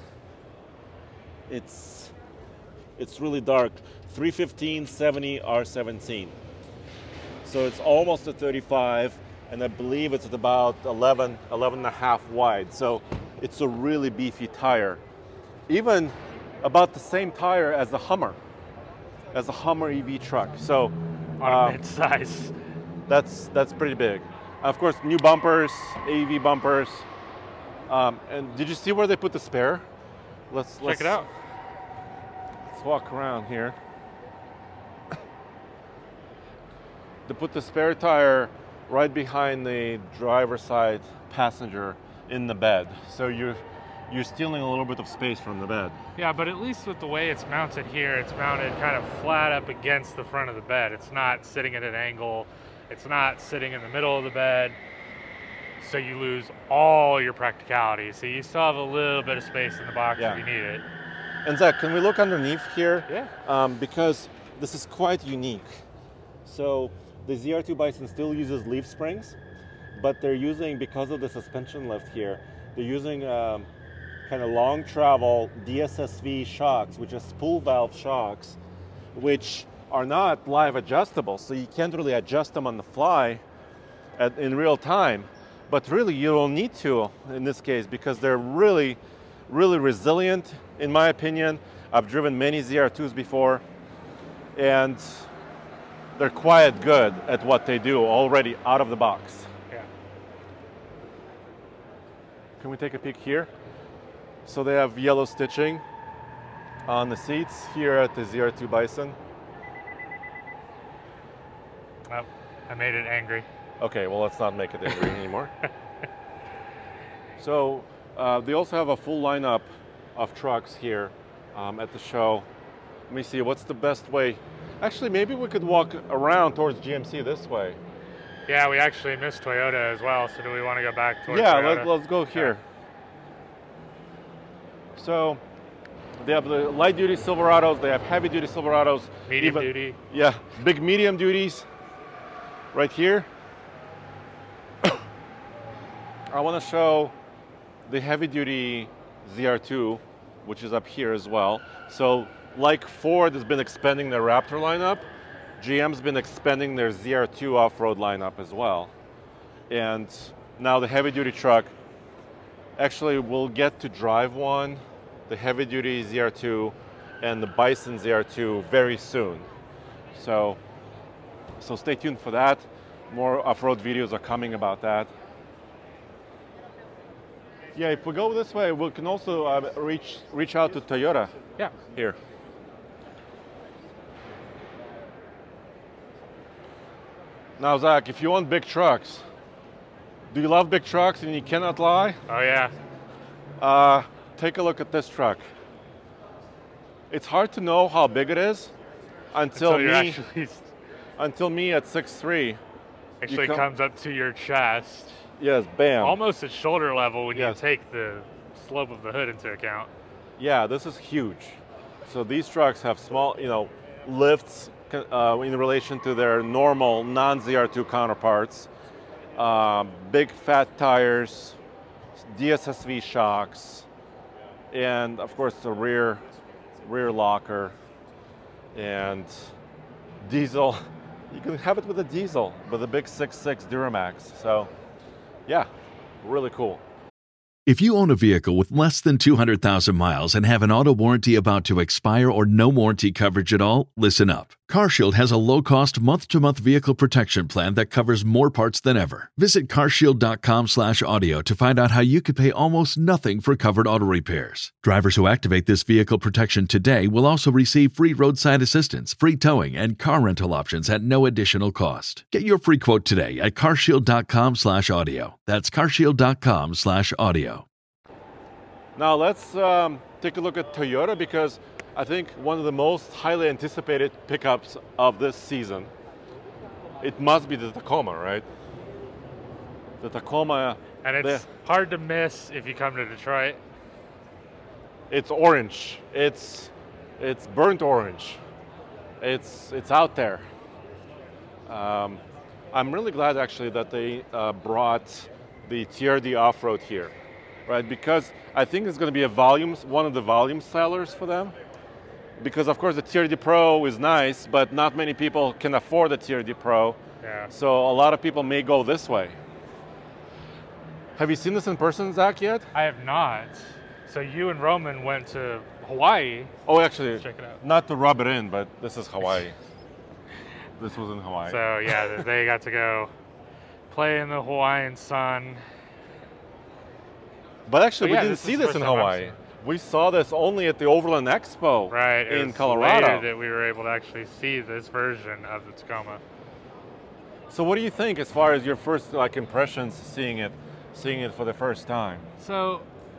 It's it's really dark. three fifteen seventy R seventeen. So it's almost a thirty-five, and I believe it's at about eleven, eleven and a half wide. So it's a really beefy tire. Even about the same tire as the Hummer, as a Hummer E V truck. So On uh, a mid-size. that's that's pretty big. Of course, new bumpers, A E V bumpers. Um, and did you see where they put the spare? Let's Check let's, it out. Let's walk around here. They put the spare tire right behind the driver's side passenger in the bed. So you're you're stealing a little bit of space from the bed. Yeah, but at least with the way it's mounted here, it's mounted kind of flat up against the front of the bed. It's not sitting at an angle. It's not sitting in the middle of the bed. So you lose all your practicality. So you still have a little bit of space in the box Yeah. if you need it. And Zach, can we look underneath here? Yeah. Um, because this is quite unique. So the Z R two Bison still uses leaf springs, but they're using, because of the suspension lift here, they're using um, kind of long travel D S S V shocks, which are spool valve shocks, which are not live adjustable. So you can't really adjust them on the fly at, in real time. But really you don't need to in this case because they're really, really resilient, in my opinion. I've driven many Z R twos before, and they're quite good at what they do already out of the box. Yeah. Can we take a peek here? So they have yellow stitching on the seats here at the Z R two Bison. Oh, I made it angry. Okay, well, let's not make it angry anymore. So uh, they also have a full lineup of trucks here um, at the show. Let me see, what's the best way? Actually, maybe we could walk around towards G M C this way. Yeah, we actually missed Toyota as well, so do we want to go back towards Yeah, Toyota? let, let's go here. So they have the light duty Silverados, they have heavy duty Silverados. Medium even, duty. Yeah, big medium duties right here. I want to show the heavy duty Z R two, which is up here as well. So like Ford has been expanding their Raptor lineup, G M's been expanding their Z R two off-road lineup as well. And now the heavy duty truck, actually we'll get to drive one, the heavy duty Z R two and the Bison Z R two very soon. So, so stay tuned for that. More off-road videos are coming about that. Yeah, if we go this way, we can also uh, reach reach out to Toyota. Yeah. Here. Now, Zach, if you want big trucks, do you love big trucks and you cannot lie? Oh yeah. Uh, take a look at this truck. It's hard to know how big it is until, Until you're me. actually Until me at six three. actually come- comes up to your chest. Yes, bam. Almost at shoulder level when Yes. you take the slope of the hood into account. Yeah, this is huge. So these trucks have small, you know, lifts uh, in relation to their normal non-Z R two counterparts. Um, big fat tires, D S S V shocks, and of course the rear rear locker, and diesel. You can have it with a diesel, with a big six six Duramax. So, yeah, really cool. If you own a vehicle with less than two hundred thousand miles and have an auto warranty about to expire or no warranty coverage at all, listen up. CarShield has a low-cost month-to-month vehicle protection plan that covers more parts than ever. Visit carshield.com slash audio to find out how you could pay almost nothing for covered auto repairs. Drivers who activate this vehicle protection today will also receive free roadside assistance, free towing, and car rental options at no additional cost. Get your free quote today at carshield.com slash audio. That's carshield.com slash audio. Now let's um, take a look at Toyota, because I think one of the most highly anticipated pickups of this season, it must be the Tacoma, right? The Tacoma. And it's the, hard to miss if you come to Detroit. It's orange. It's it's burnt orange. It's it's out there. Um, I'm really glad actually that they uh, brought the T R D off-road here, right? Because I think it's going to be a volume, one of the volume sellers for them. Because of course the T R D Pro is nice, but not many people can afford the T R D Pro. Yeah. So a lot of people may go this way. Have you seen this in person, Zach, yet? I have not. So you and Roman went to Hawaii. Oh, actually, Check it out. not to rub it in, but this is Hawaii. This was in Hawaii. So yeah, they got to go play in the Hawaiian sun. But actually, But we yeah, didn't this is see the this in first time I've Hawaii. seen We saw this only at the Overland Expo Right. It in was Colorado. later that we were able to actually see this version of the Tacoma. So what do you think as far as your first like impressions seeing it, seeing it for the first time? So,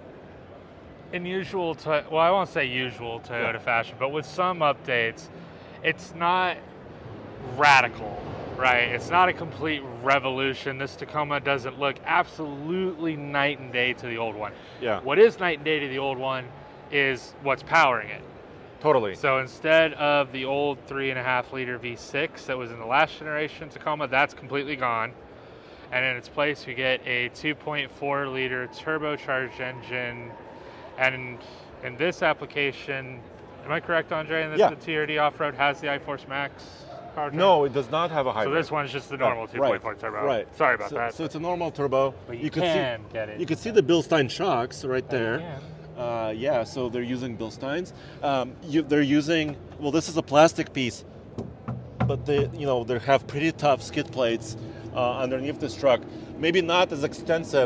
in usual, to- well, I won't say usual Toyota yeah. fashion, but with some updates, it's not radical, right? It's not a complete revolution. This Tacoma doesn't look absolutely night and day to the old one. Yeah. What is night and day to the old one is what's powering it. Totally. So instead of the old three and a half liter V six that was in the last generation Tacoma, that's completely gone. And in its place, we get a two point four liter turbocharged engine. And in this application, am I correct, Andre? And yeah. the T R D Off-Road has the iForce Max powertrain? No, it does not have a hybrid. So this one's just the normal two point four right. turbo. Right. Sorry about so, that. So it's a normal turbo. But you, you can see, get it. You can see the Bilstein shocks right there. You can. Uh, yeah, so they're using Bilsteins. Um, you, they're using, well, this is a plastic piece, but they, you know, they have pretty tough skid plates uh, underneath this truck. Maybe not as extensive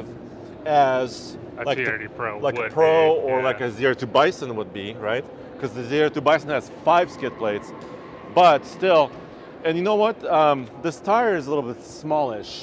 as a like T R D the, Pro like would a Pro be, or yeah. like a Z R two Bison would be, right? Because the Z R two Bison has five skid plates, but still, and you know what? Um, this tire is a little bit smallish.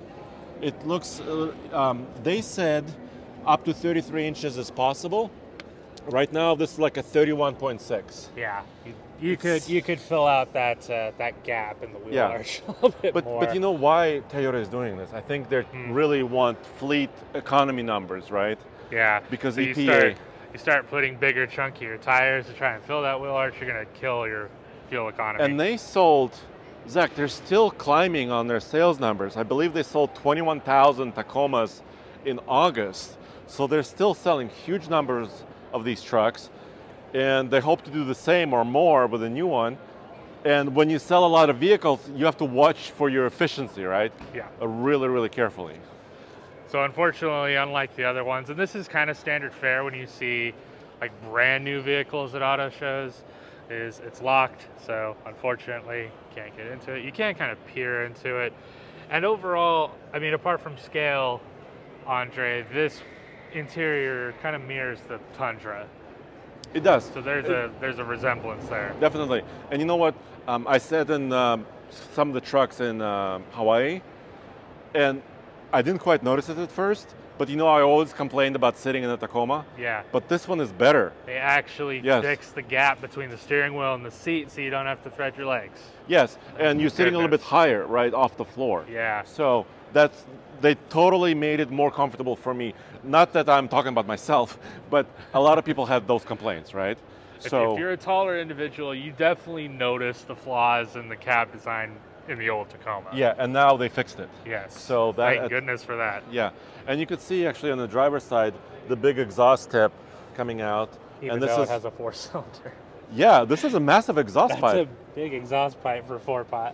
It looks, uh, um, they said, up to thirty-three inches is possible. Right now, this is like a thirty-one point six. Yeah, you, you could you could fill out that uh, that gap in the wheel yeah. arch a little bit but, more. But you know why Toyota is doing this? I think they mm. really want fleet economy numbers, right? Yeah, because so E P A. You start, you start putting bigger, chunkier tires to try and fill that wheel arch, you're going to kill your fuel economy. And they sold, Zach, they're still climbing on their sales numbers. I believe they sold twenty-one thousand Tacomas in August. So they're still selling huge numbers of these trucks, and they hope to do the same or more with a new one. And when you sell a lot of vehicles, you have to watch for your efficiency, right? Yeah. Uh, really, really carefully. So unfortunately, unlike the other ones, and this is kind of standard fare when you see like brand new vehicles at auto shows, is it's locked. So unfortunately, you can't get into it. You can kind of peer into it. And overall, I mean, apart from scale, Andre, this interior kind of mirrors the Tundra. It does. So there's it, a there's a resemblance there. Definitely. And you know what? Um, I sat in um, some of the trucks in uh, Hawaii, and I didn't quite notice it at first. But you know, I always complained about sitting in a Tacoma. Yeah. But this one is better. They actually yes. fix the gap between the steering wheel and the seat, so you don't have to thread your legs. Yes, and you're sitting Goodness. a little bit higher, right, off the floor. Yeah. So that's they totally made it more comfortable for me. Not that I'm talking about myself, but a lot of people had those complaints, right? If, so if you're a taller individual, you definitely notice the flaws in the cab design in the old Tacoma. Yeah, and now they fixed it. Yes. So that, thank goodness for that. Yeah, and you could see actually on the driver's side the big exhaust tip coming out. Even and this though is, it has a four-cylinder. Yeah, this is a massive exhaust That's pipe. That's a big exhaust pipe for a four-pot.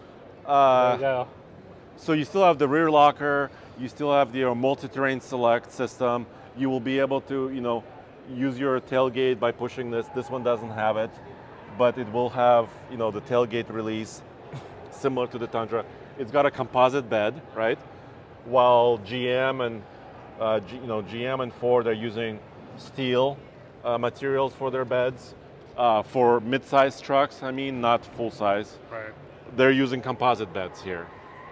Uh, there you go. So you still have the rear locker. You still have the multi-terrain select system. You will be able to, you know, use your tailgate by pushing this. This one doesn't have it, but it will have, you know, the tailgate release, similar to the Tundra. It's got a composite bed, right? While G M and uh, G, you know G M and Ford are using steel uh, materials for their beds. Uh, for mid-size trucks, I mean, not full-size. Right. They're using composite beds here.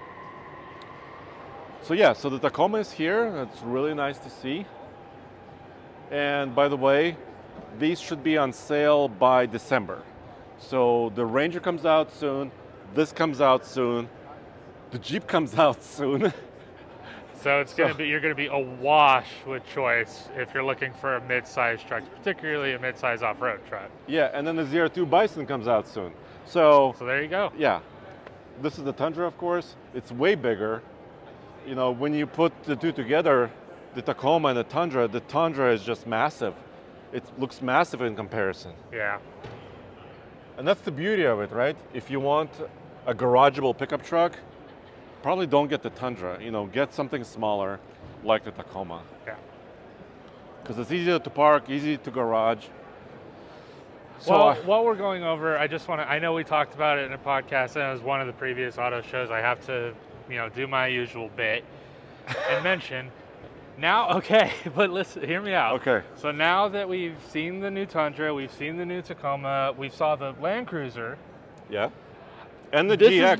So yeah, so the Tacoma is here. It's really nice to see. And by the way, these should be on sale by December. So the Ranger comes out soon. This comes out soon. The Jeep comes out soon. So it's going to be you're going to be awash with choice if you're looking for a mid-size truck, particularly a mid-size off-road truck. Yeah, and then the Z R two Bison comes out soon. So So there you go. Yeah. This is the Tundra, of course. It's way bigger. You know, when you put the two together, the Tacoma and the Tundra, the Tundra is just massive. It looks massive in comparison. Yeah. And that's the beauty of it, right? If you want a garageable pickup truck, probably don't get the Tundra. You know, get something smaller like the Tacoma. Yeah. Because it's easier to park, easy to garage. So well, I, while we're going over, I just want to, I know we talked about it in a podcast, and it was one of the previous auto shows. I have to, you know, do my usual bit and mention, now, okay, but listen, hear me out. Okay. So now that we've seen the new Tundra, we've seen the new Tacoma, we saw the Land Cruiser. Yeah. And the This G X. Is,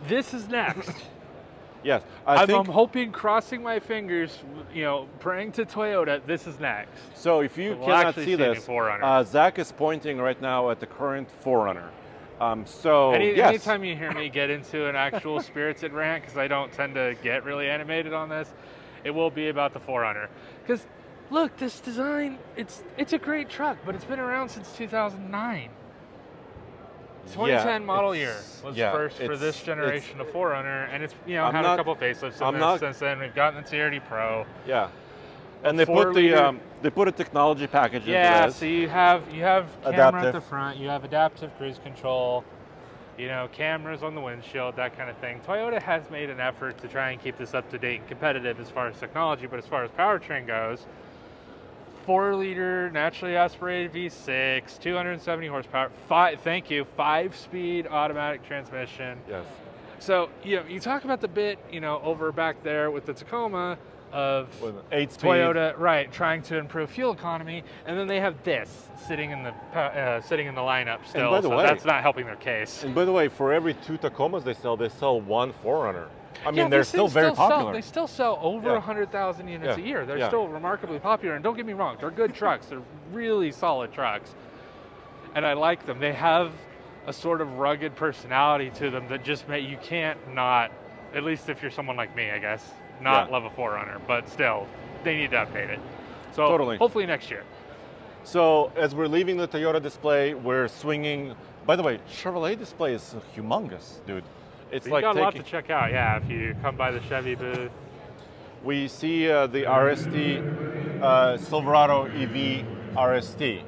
this is next. Yes, I I'm, think, I'm hoping, crossing my fingers, you know, praying to Toyota, this is next. So if you So we'll cannot actually see see a new this, four runner. uh, Zach is pointing right now at the current four runner. Um, so Any, yes. Anytime you hear me get into an actual Spirited rant, because I don't tend to get really animated on this, it will be about the four runner. Because look, this design, it's it's a great truck, but it's been around since two thousand nine. twenty ten Yeah, model it's- year was yeah, first for it's- this generation of four runner, and it's you know I'm had not- a couple facelifts I'm in not- this since then. We've gotten the T R D Pro. Yeah, A and they put the four-liter- um, they put a technology package Yeah, into this. so you have you have camera at Adaptive. the front, you have adaptive cruise control, you know, cameras on the windshield, that kind of thing. Toyota has made an effort to try and keep this up to date and competitive as far as technology, but as far as powertrain goes, four liter naturally aspirated V six, two hundred seventy horsepower, five, thank you, five speed automatic transmission. Yes. So, you know, you talk about the bit, you know, over back there with the Tacoma of With eight speed. Toyota, right, trying to improve fuel economy, and then they have this sitting in the uh, sitting in the lineup still. by the so way- that's not helping their case. And by the way, for every two Tacomas they sell, they sell one four runner. I mean, Yeah, they're these still things very still sell- popular. they still sell over Yeah. one hundred thousand units Yeah. a year. They're Yeah. still remarkably popular, and don't get me wrong, they're good trucks. They're really solid trucks, and I like them. They have a sort of rugged personality to them that just make you can't not, at least if you're someone like me, I guess, not Yeah. love a four runner. But still, they need to update it. So Totally. hopefully next year. So as we're leaving the Toyota display, we're swinging. By the way, Chevrolet display is humongous, dude. It's So you like got a lot to taking, check out, yeah. If you come by the Chevy booth, we see uh, the R S T, uh, Silverado E V R S T.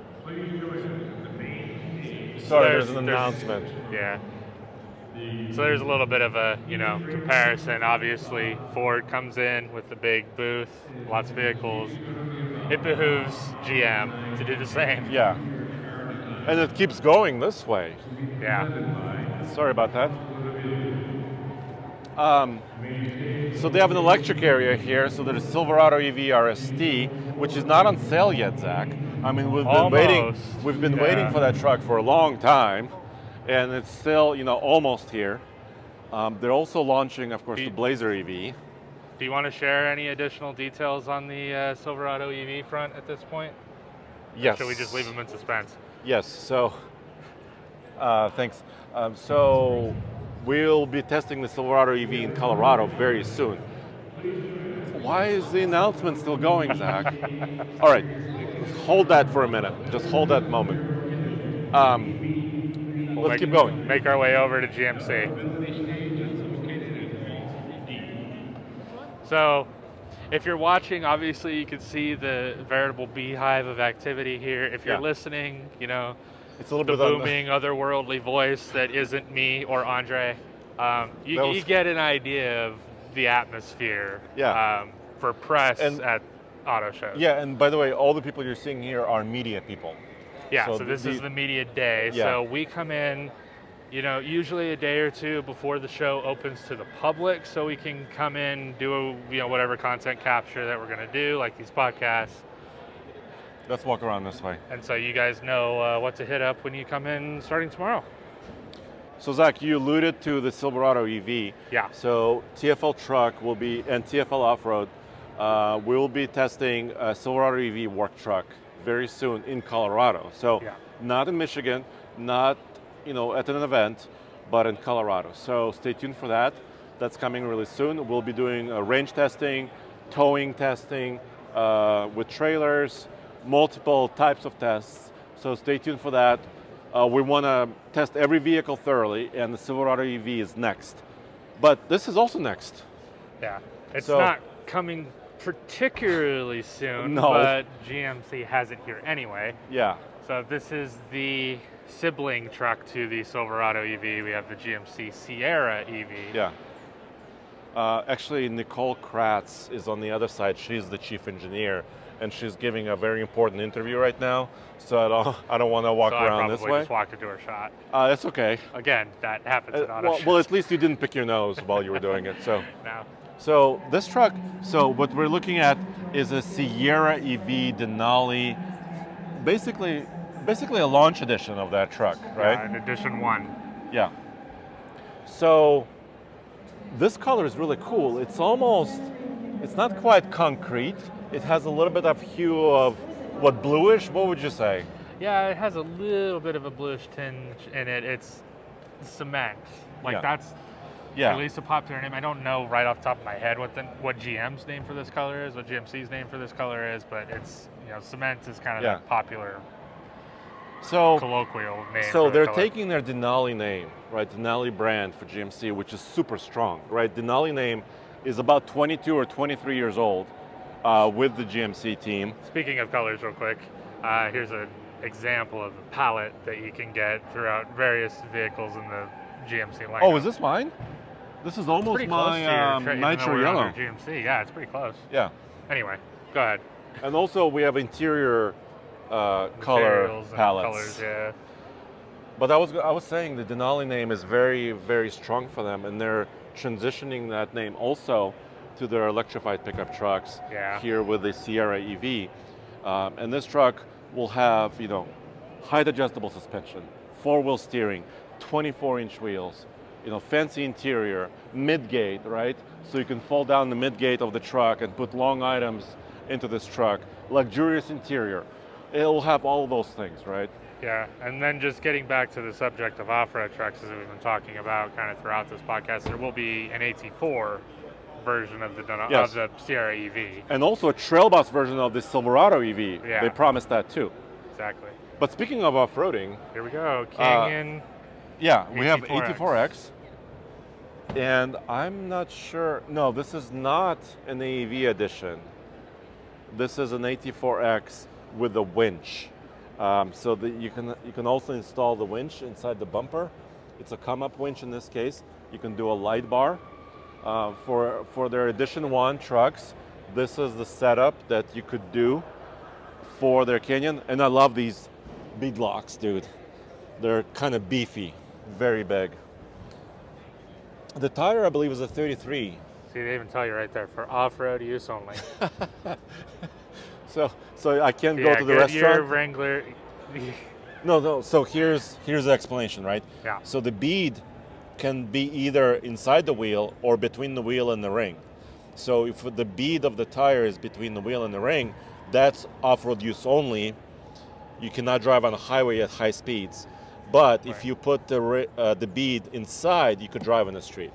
Sorry, there's, an announcement. Yeah. So there's a little bit of a, you know, comparison. Obviously, Ford comes in with the big booth, lots of vehicles. It behooves G M to do the same. Yeah. And it keeps going this way. Yeah. Sorry about that. Um, so they have an electric area here. So there's Silverado E V R S T, which is not on sale yet, Zach. I mean, we've been Almost. waiting. We've been Yeah. waiting for that truck for a long time, and it's still, you know, almost here. Um, they're also launching, of course, the Blazer E V. Do you want to share any additional details on the uh, Silverado E V front at this point? Yes. Or should we just leave them in suspense? Yes. So, uh, thanks. Um, so we'll be testing the Silverado E V in Colorado very soon. Why is the announcement still going, Zach? All right, hold that for a minute. Just hold that moment. Um, We'll let's make, keep going. Make our way over to G M C. So, if you're watching, obviously you can see the veritable beehive of activity here. If you're Yeah. listening, you know, It's a little the bit on the- booming, otherworldly voice that isn't me or Andre, um, you, That was- you get an idea of the atmosphere Yeah. um, for press And- at auto shows. Yeah, and by the way, all the people you're seeing here are media people. Yeah, so, So this the- is the media day. Yeah. So we come in, you know, usually a day or two before the show opens to the public, so we can come in, do, you know, whatever content capture that we're going to do, like these podcasts. Let's walk around this way. And so you guys know uh, what to hit up when you come in starting tomorrow. So Zach, you alluded to the Silverado E V. Yeah. So T F L Truck will be, and T F L Off-Road, uh, will be testing a Silverado E V work truck very soon in Colorado. So Yeah. not in Michigan, not, you know, at an event, but in Colorado. So stay tuned for that. That's coming really soon. We'll be doing uh, range testing, towing testing uh, with trailers, multiple types of tests. So stay tuned for that. Uh, we want to test every vehicle thoroughly, and the Silverado E V is next. But this is also next. Yeah. It's So- not coming particularly soon, No. but G M C has it here anyway. Yeah. So this is the sibling truck to the Silverado E V. We have the G M C Sierra E V. Yeah. Uh, actually, Nicole Kratz is on the other side. She's the chief engineer, and she's giving a very important interview right now. So I don't, I don't want to walk so I around probably this way. just walked into her shot. Uh, that's okay. Again, that happens Uh, at auto well, shows. well, at least you didn't pick your nose while you were doing it. So, No. so this truck. So what we're looking at is a Sierra E V Denali, basically, basically a launch edition of that truck, right? Uh, in edition one. Yeah. So this color is really cool. It's almost, it's not quite concrete. It has a little bit of hue of, what, bluish? What would you say? Yeah, it has a little bit of a bluish tinge in it. It's cement. Like Yeah. that's Yeah. at least a popular name. I don't know right off the top of my head what the, what G M's name for this color is, what G M C's name for this color is, but it's, you know, cement is kind of Yeah. the popular So, colloquial name. so for the they're color. taking their Denali name, right? Denali brand for G M C, which is super strong, right? Denali name is about twenty-two or twenty-three years old uh, with the G M C team. Speaking of colors real quick, uh, here's an example of a palette that you can get throughout various vehicles in the G M C lineup. Oh, is this mine? This is It's almost pretty close my to your um, tra- even though nitro we're yellow. under G M C. Yeah, it's pretty close. Yeah. Anyway, go ahead. And also we have interior uh, color Materials and palettes. colors, yeah. But I was I was saying the Denali name is very very strong for them, and they're transitioning that name also to their electrified pickup trucks Yeah. here with the Sierra E V. Um, and this truck will have you know height adjustable suspension, four wheel steering, twenty-four inch wheels, you know fancy interior, mid gate, right? So you can fold down the mid gate of the truck and put long items into this truck. Luxurious interior. It'll have all of those things, right? Yeah, and then just getting back to the subject of off-road trucks, as we've been talking about kind of throughout this podcast, there will be an A T four version of the Dun- Yes. of the Sierra E V. And also a trail bus version of the Silverado E V. Yeah. They promised that too. Exactly. But speaking of off-roading, Here we go, Uh, Canyon. yeah, we have A T four X. A T four X. And I'm not sure, no, this is not an A E V edition. This is an A T four X with a winch. Um, so that you can you can also install the winch inside the bumper. It's a come-up winch in this case. You can do a light bar. Uh, for for their Edition One trucks, this is the setup that you could do for their Canyon. And I love these bead locks, dude. They're kind of beefy, very big. The tire, I believe, is a thirty-three. See, they even tell you right there, for off-road use only. So, so I can't yeah, go to the Goodyear, restaurant. Wrangler. No, no. So here's here's the explanation, right? Yeah. So the bead can be either inside the wheel or between the wheel and the ring. So if the bead of the tire is between the wheel and the ring, that's off-road use only. You cannot drive on a highway at high speeds. But if you put the ri- uh, the bead inside, you could drive on the street.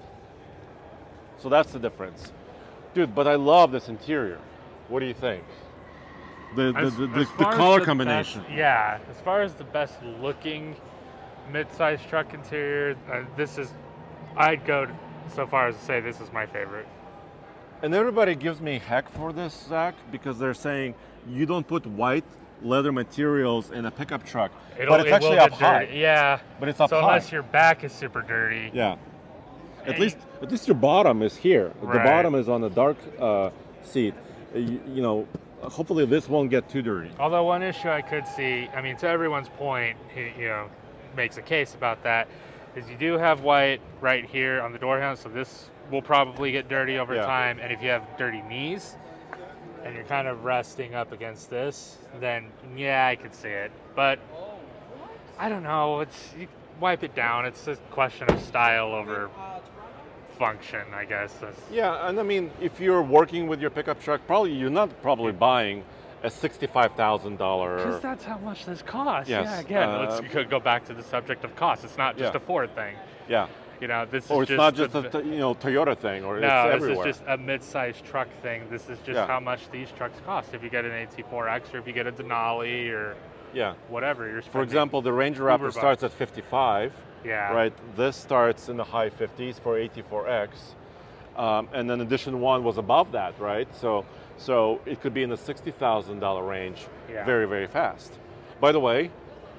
So that's the difference, dude. But I love this interior. What do you think? The the, As- the, the, as the far as color the combination. best- yeah, as far as the best looking mid-size truck interior, uh, this is, I'd go to, so far as to say this is my favorite. And everybody gives me heck for this, Zach, because they're saying you don't put white leather materials in a pickup truck. It'll, but it's it actually will up get high. dirty. Yeah. But it's up so high. unless your back is super dirty. Yeah. At And- least, at least your bottom is here. The Right. bottom is on the dark uh, seat. Uh, You, you know, hopefully this won't get too dirty. Although one issue I could see, I mean, to everyone's point, he, you know, makes a case about that, is you do have white right here on the door handle, so this will probably get dirty over Yeah. time. And if you have dirty knees and you're kind of resting up against this, then yeah, I could see it. But I don't know. It's you wipe it down. It's a question of style over function, I guess. That's, Yeah, and I mean, if you're working with your pickup truck, probably you're not probably buying a sixty-five thousand dollars. Because that's how much this costs. Yes, Yeah, again, uh, let's go- go back to the subject of cost. It's not just Yeah. a Ford thing. Yeah. You know, this Or is it's just not just a, a t- you know Toyota thing, or no, it's this everywhere. is just a mid-sized truck thing. This is just Yeah. how much these trucks cost. If you get an A T four X or if you get a Denali or Yeah. whatever, you're For spending example, the Ranger uber Raptor bucks. starts at fifty-five. Yeah. Right. This starts in the high fifties for A T four X, um, and then Edition One was above that, right? So, so it could be in the sixty thousand dollar range, Yeah. very, very fast. By the way,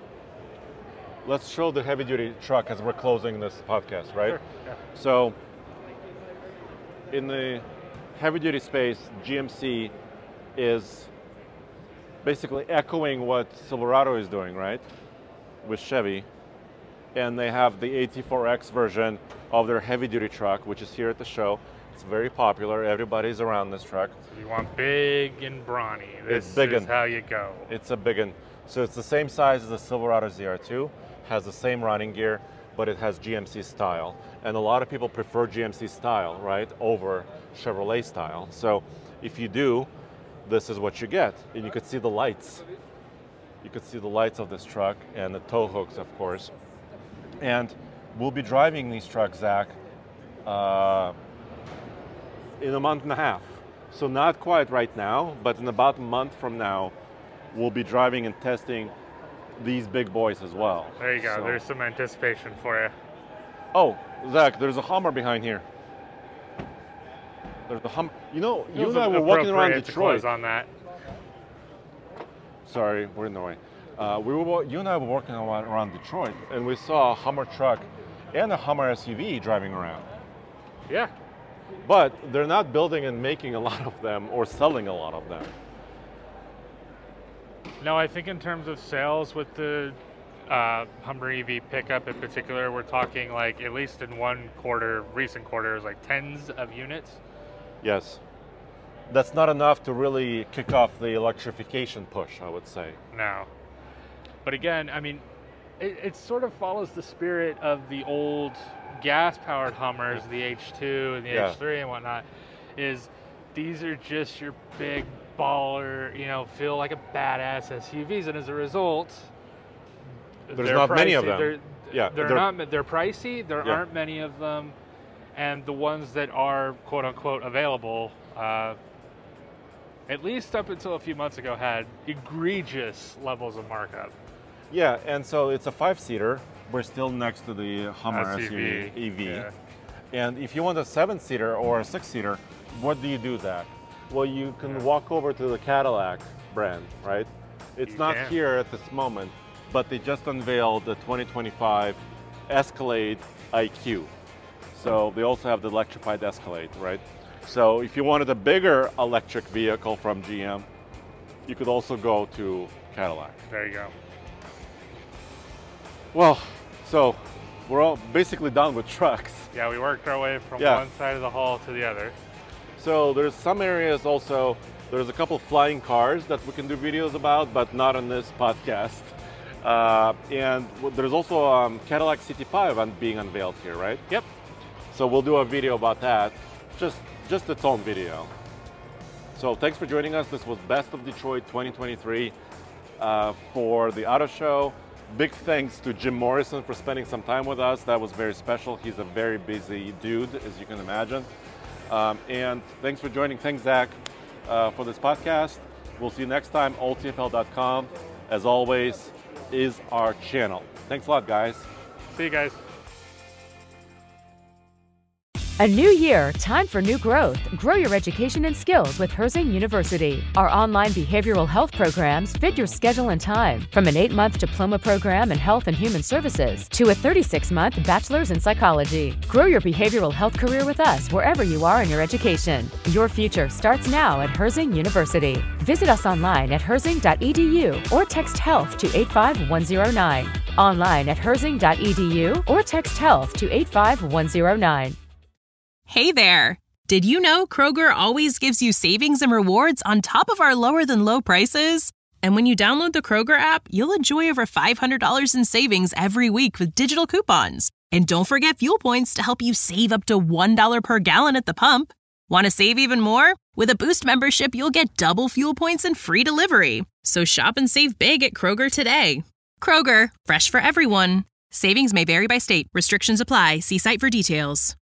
let's show the heavy-duty truck as we're closing this podcast, right? Sure, yeah. So, in the heavy-duty space, G M C is basically echoing what Silverado is doing, right, with Chevy. And they have the A T four X version of their heavy-duty truck, which is here at the show. It's very popular. Everybody's around this truck. You want big and brawny. This It's big is and- how you go. It's a big one. So it's the same size as the Silverado Z R two, has the same running gear, but it has G M C style. And a lot of people prefer G M C style, right, over Chevrolet style. So if you do, this is what you get. And you could see the lights. You could see the lights of this truck and the tow hooks, of course. And we'll be driving these trucks, Zach, uh, in a month and a half. So not quite right now, but in about a month from now, we'll be driving and testing these big boys as well. There you go. So. There's some anticipation for you. Oh, Zach, there's a Hummer behind here. There's a Hummer. You know, It you was and I were walking around appropriate to Detroit. close on that. Sorry, we're in the way. Uh, we were, you and I were walking around Detroit, and we saw a Hummer truck and a Hummer S U V driving around. Yeah. But they're not building and making a lot of them or selling a lot of them. No, I think in terms of sales with the uh, Hummer E V pickup in particular, we're talking like at least in one quarter, recent quarters, like tens of units. Yes. That's not enough to really kick off the electrification push, I would say. No. But again, I mean, it, it sort of follows the spirit of the old gas-powered Hummers, the H two and the Yeah. H three and whatnot, is these are just your big baller, you know, feel like a badass S U Vs, and as a result, There's they're not pricey. many of them. They're, Yeah, they're, they're- not. They're pricey. There Yeah. aren't many of them, and the ones that are quote unquote available, uh, at least up until a few months ago, had egregious levels of markup. Yeah, and so it's a five-seater. We're still next to the Hummer S U V, S U V, E V. yeah. And if you want a seven-seater or a six-seater, what do you do, Zach? Well, you can walk over to the Cadillac brand, right? It's You not can. here at this moment, but they just unveiled the twenty twenty-five Escalade I Q. So they also have the electrified Escalade, right? So if you wanted a bigger electric vehicle from G M, you could also go to Cadillac. There you go. Well, so we're all basically done with trucks. Yeah, we worked our way from Yeah. one side of the hall to the other. So there's some areas also, there's a couple flying cars that we can do videos about, but not on this podcast. Uh, and w- there's also um, Cadillac C T five un- being unveiled here, right? Yep. So we'll do a video about that, just, just its own video. So thanks for joining us. This was Best of Detroit twenty twenty-three uh, for the auto show. Big thanks to Jim Morrison for spending some time with us. That was very special. He's a very busy dude, as you can imagine. Um, and thanks for joining. Thanks, Zach, uh, for this podcast. We'll see you next time. O T F L dot com, as always, is our channel. Thanks a lot, guys. See you guys. A new year, time for new growth. Grow your education and skills with Herzing University. Our online behavioral health programs fit your schedule and time. From an eight-month diploma program in health and human services to a thirty-six month bachelor's in psychology. Grow your behavioral health career with us wherever you are in your education. Your future starts now at Herzing University. Visit us online at herzing dot e d u or text health to eight five one zero nine. Online at herzing dot e d u or text health to eight five one zero nine. Hey there! Did you know Kroger always gives you savings and rewards on top of our lower than low prices? And when you download the Kroger app, you'll enjoy over five hundred dollars in savings every week with digital coupons. And don't forget fuel points to help you save up to one dollar per gallon at the pump. Want to save even more? With a Boost membership, you'll get double fuel points and free delivery. So shop and save big at Kroger today. Kroger, fresh for everyone. Savings may vary by state. Restrictions apply. See site for details.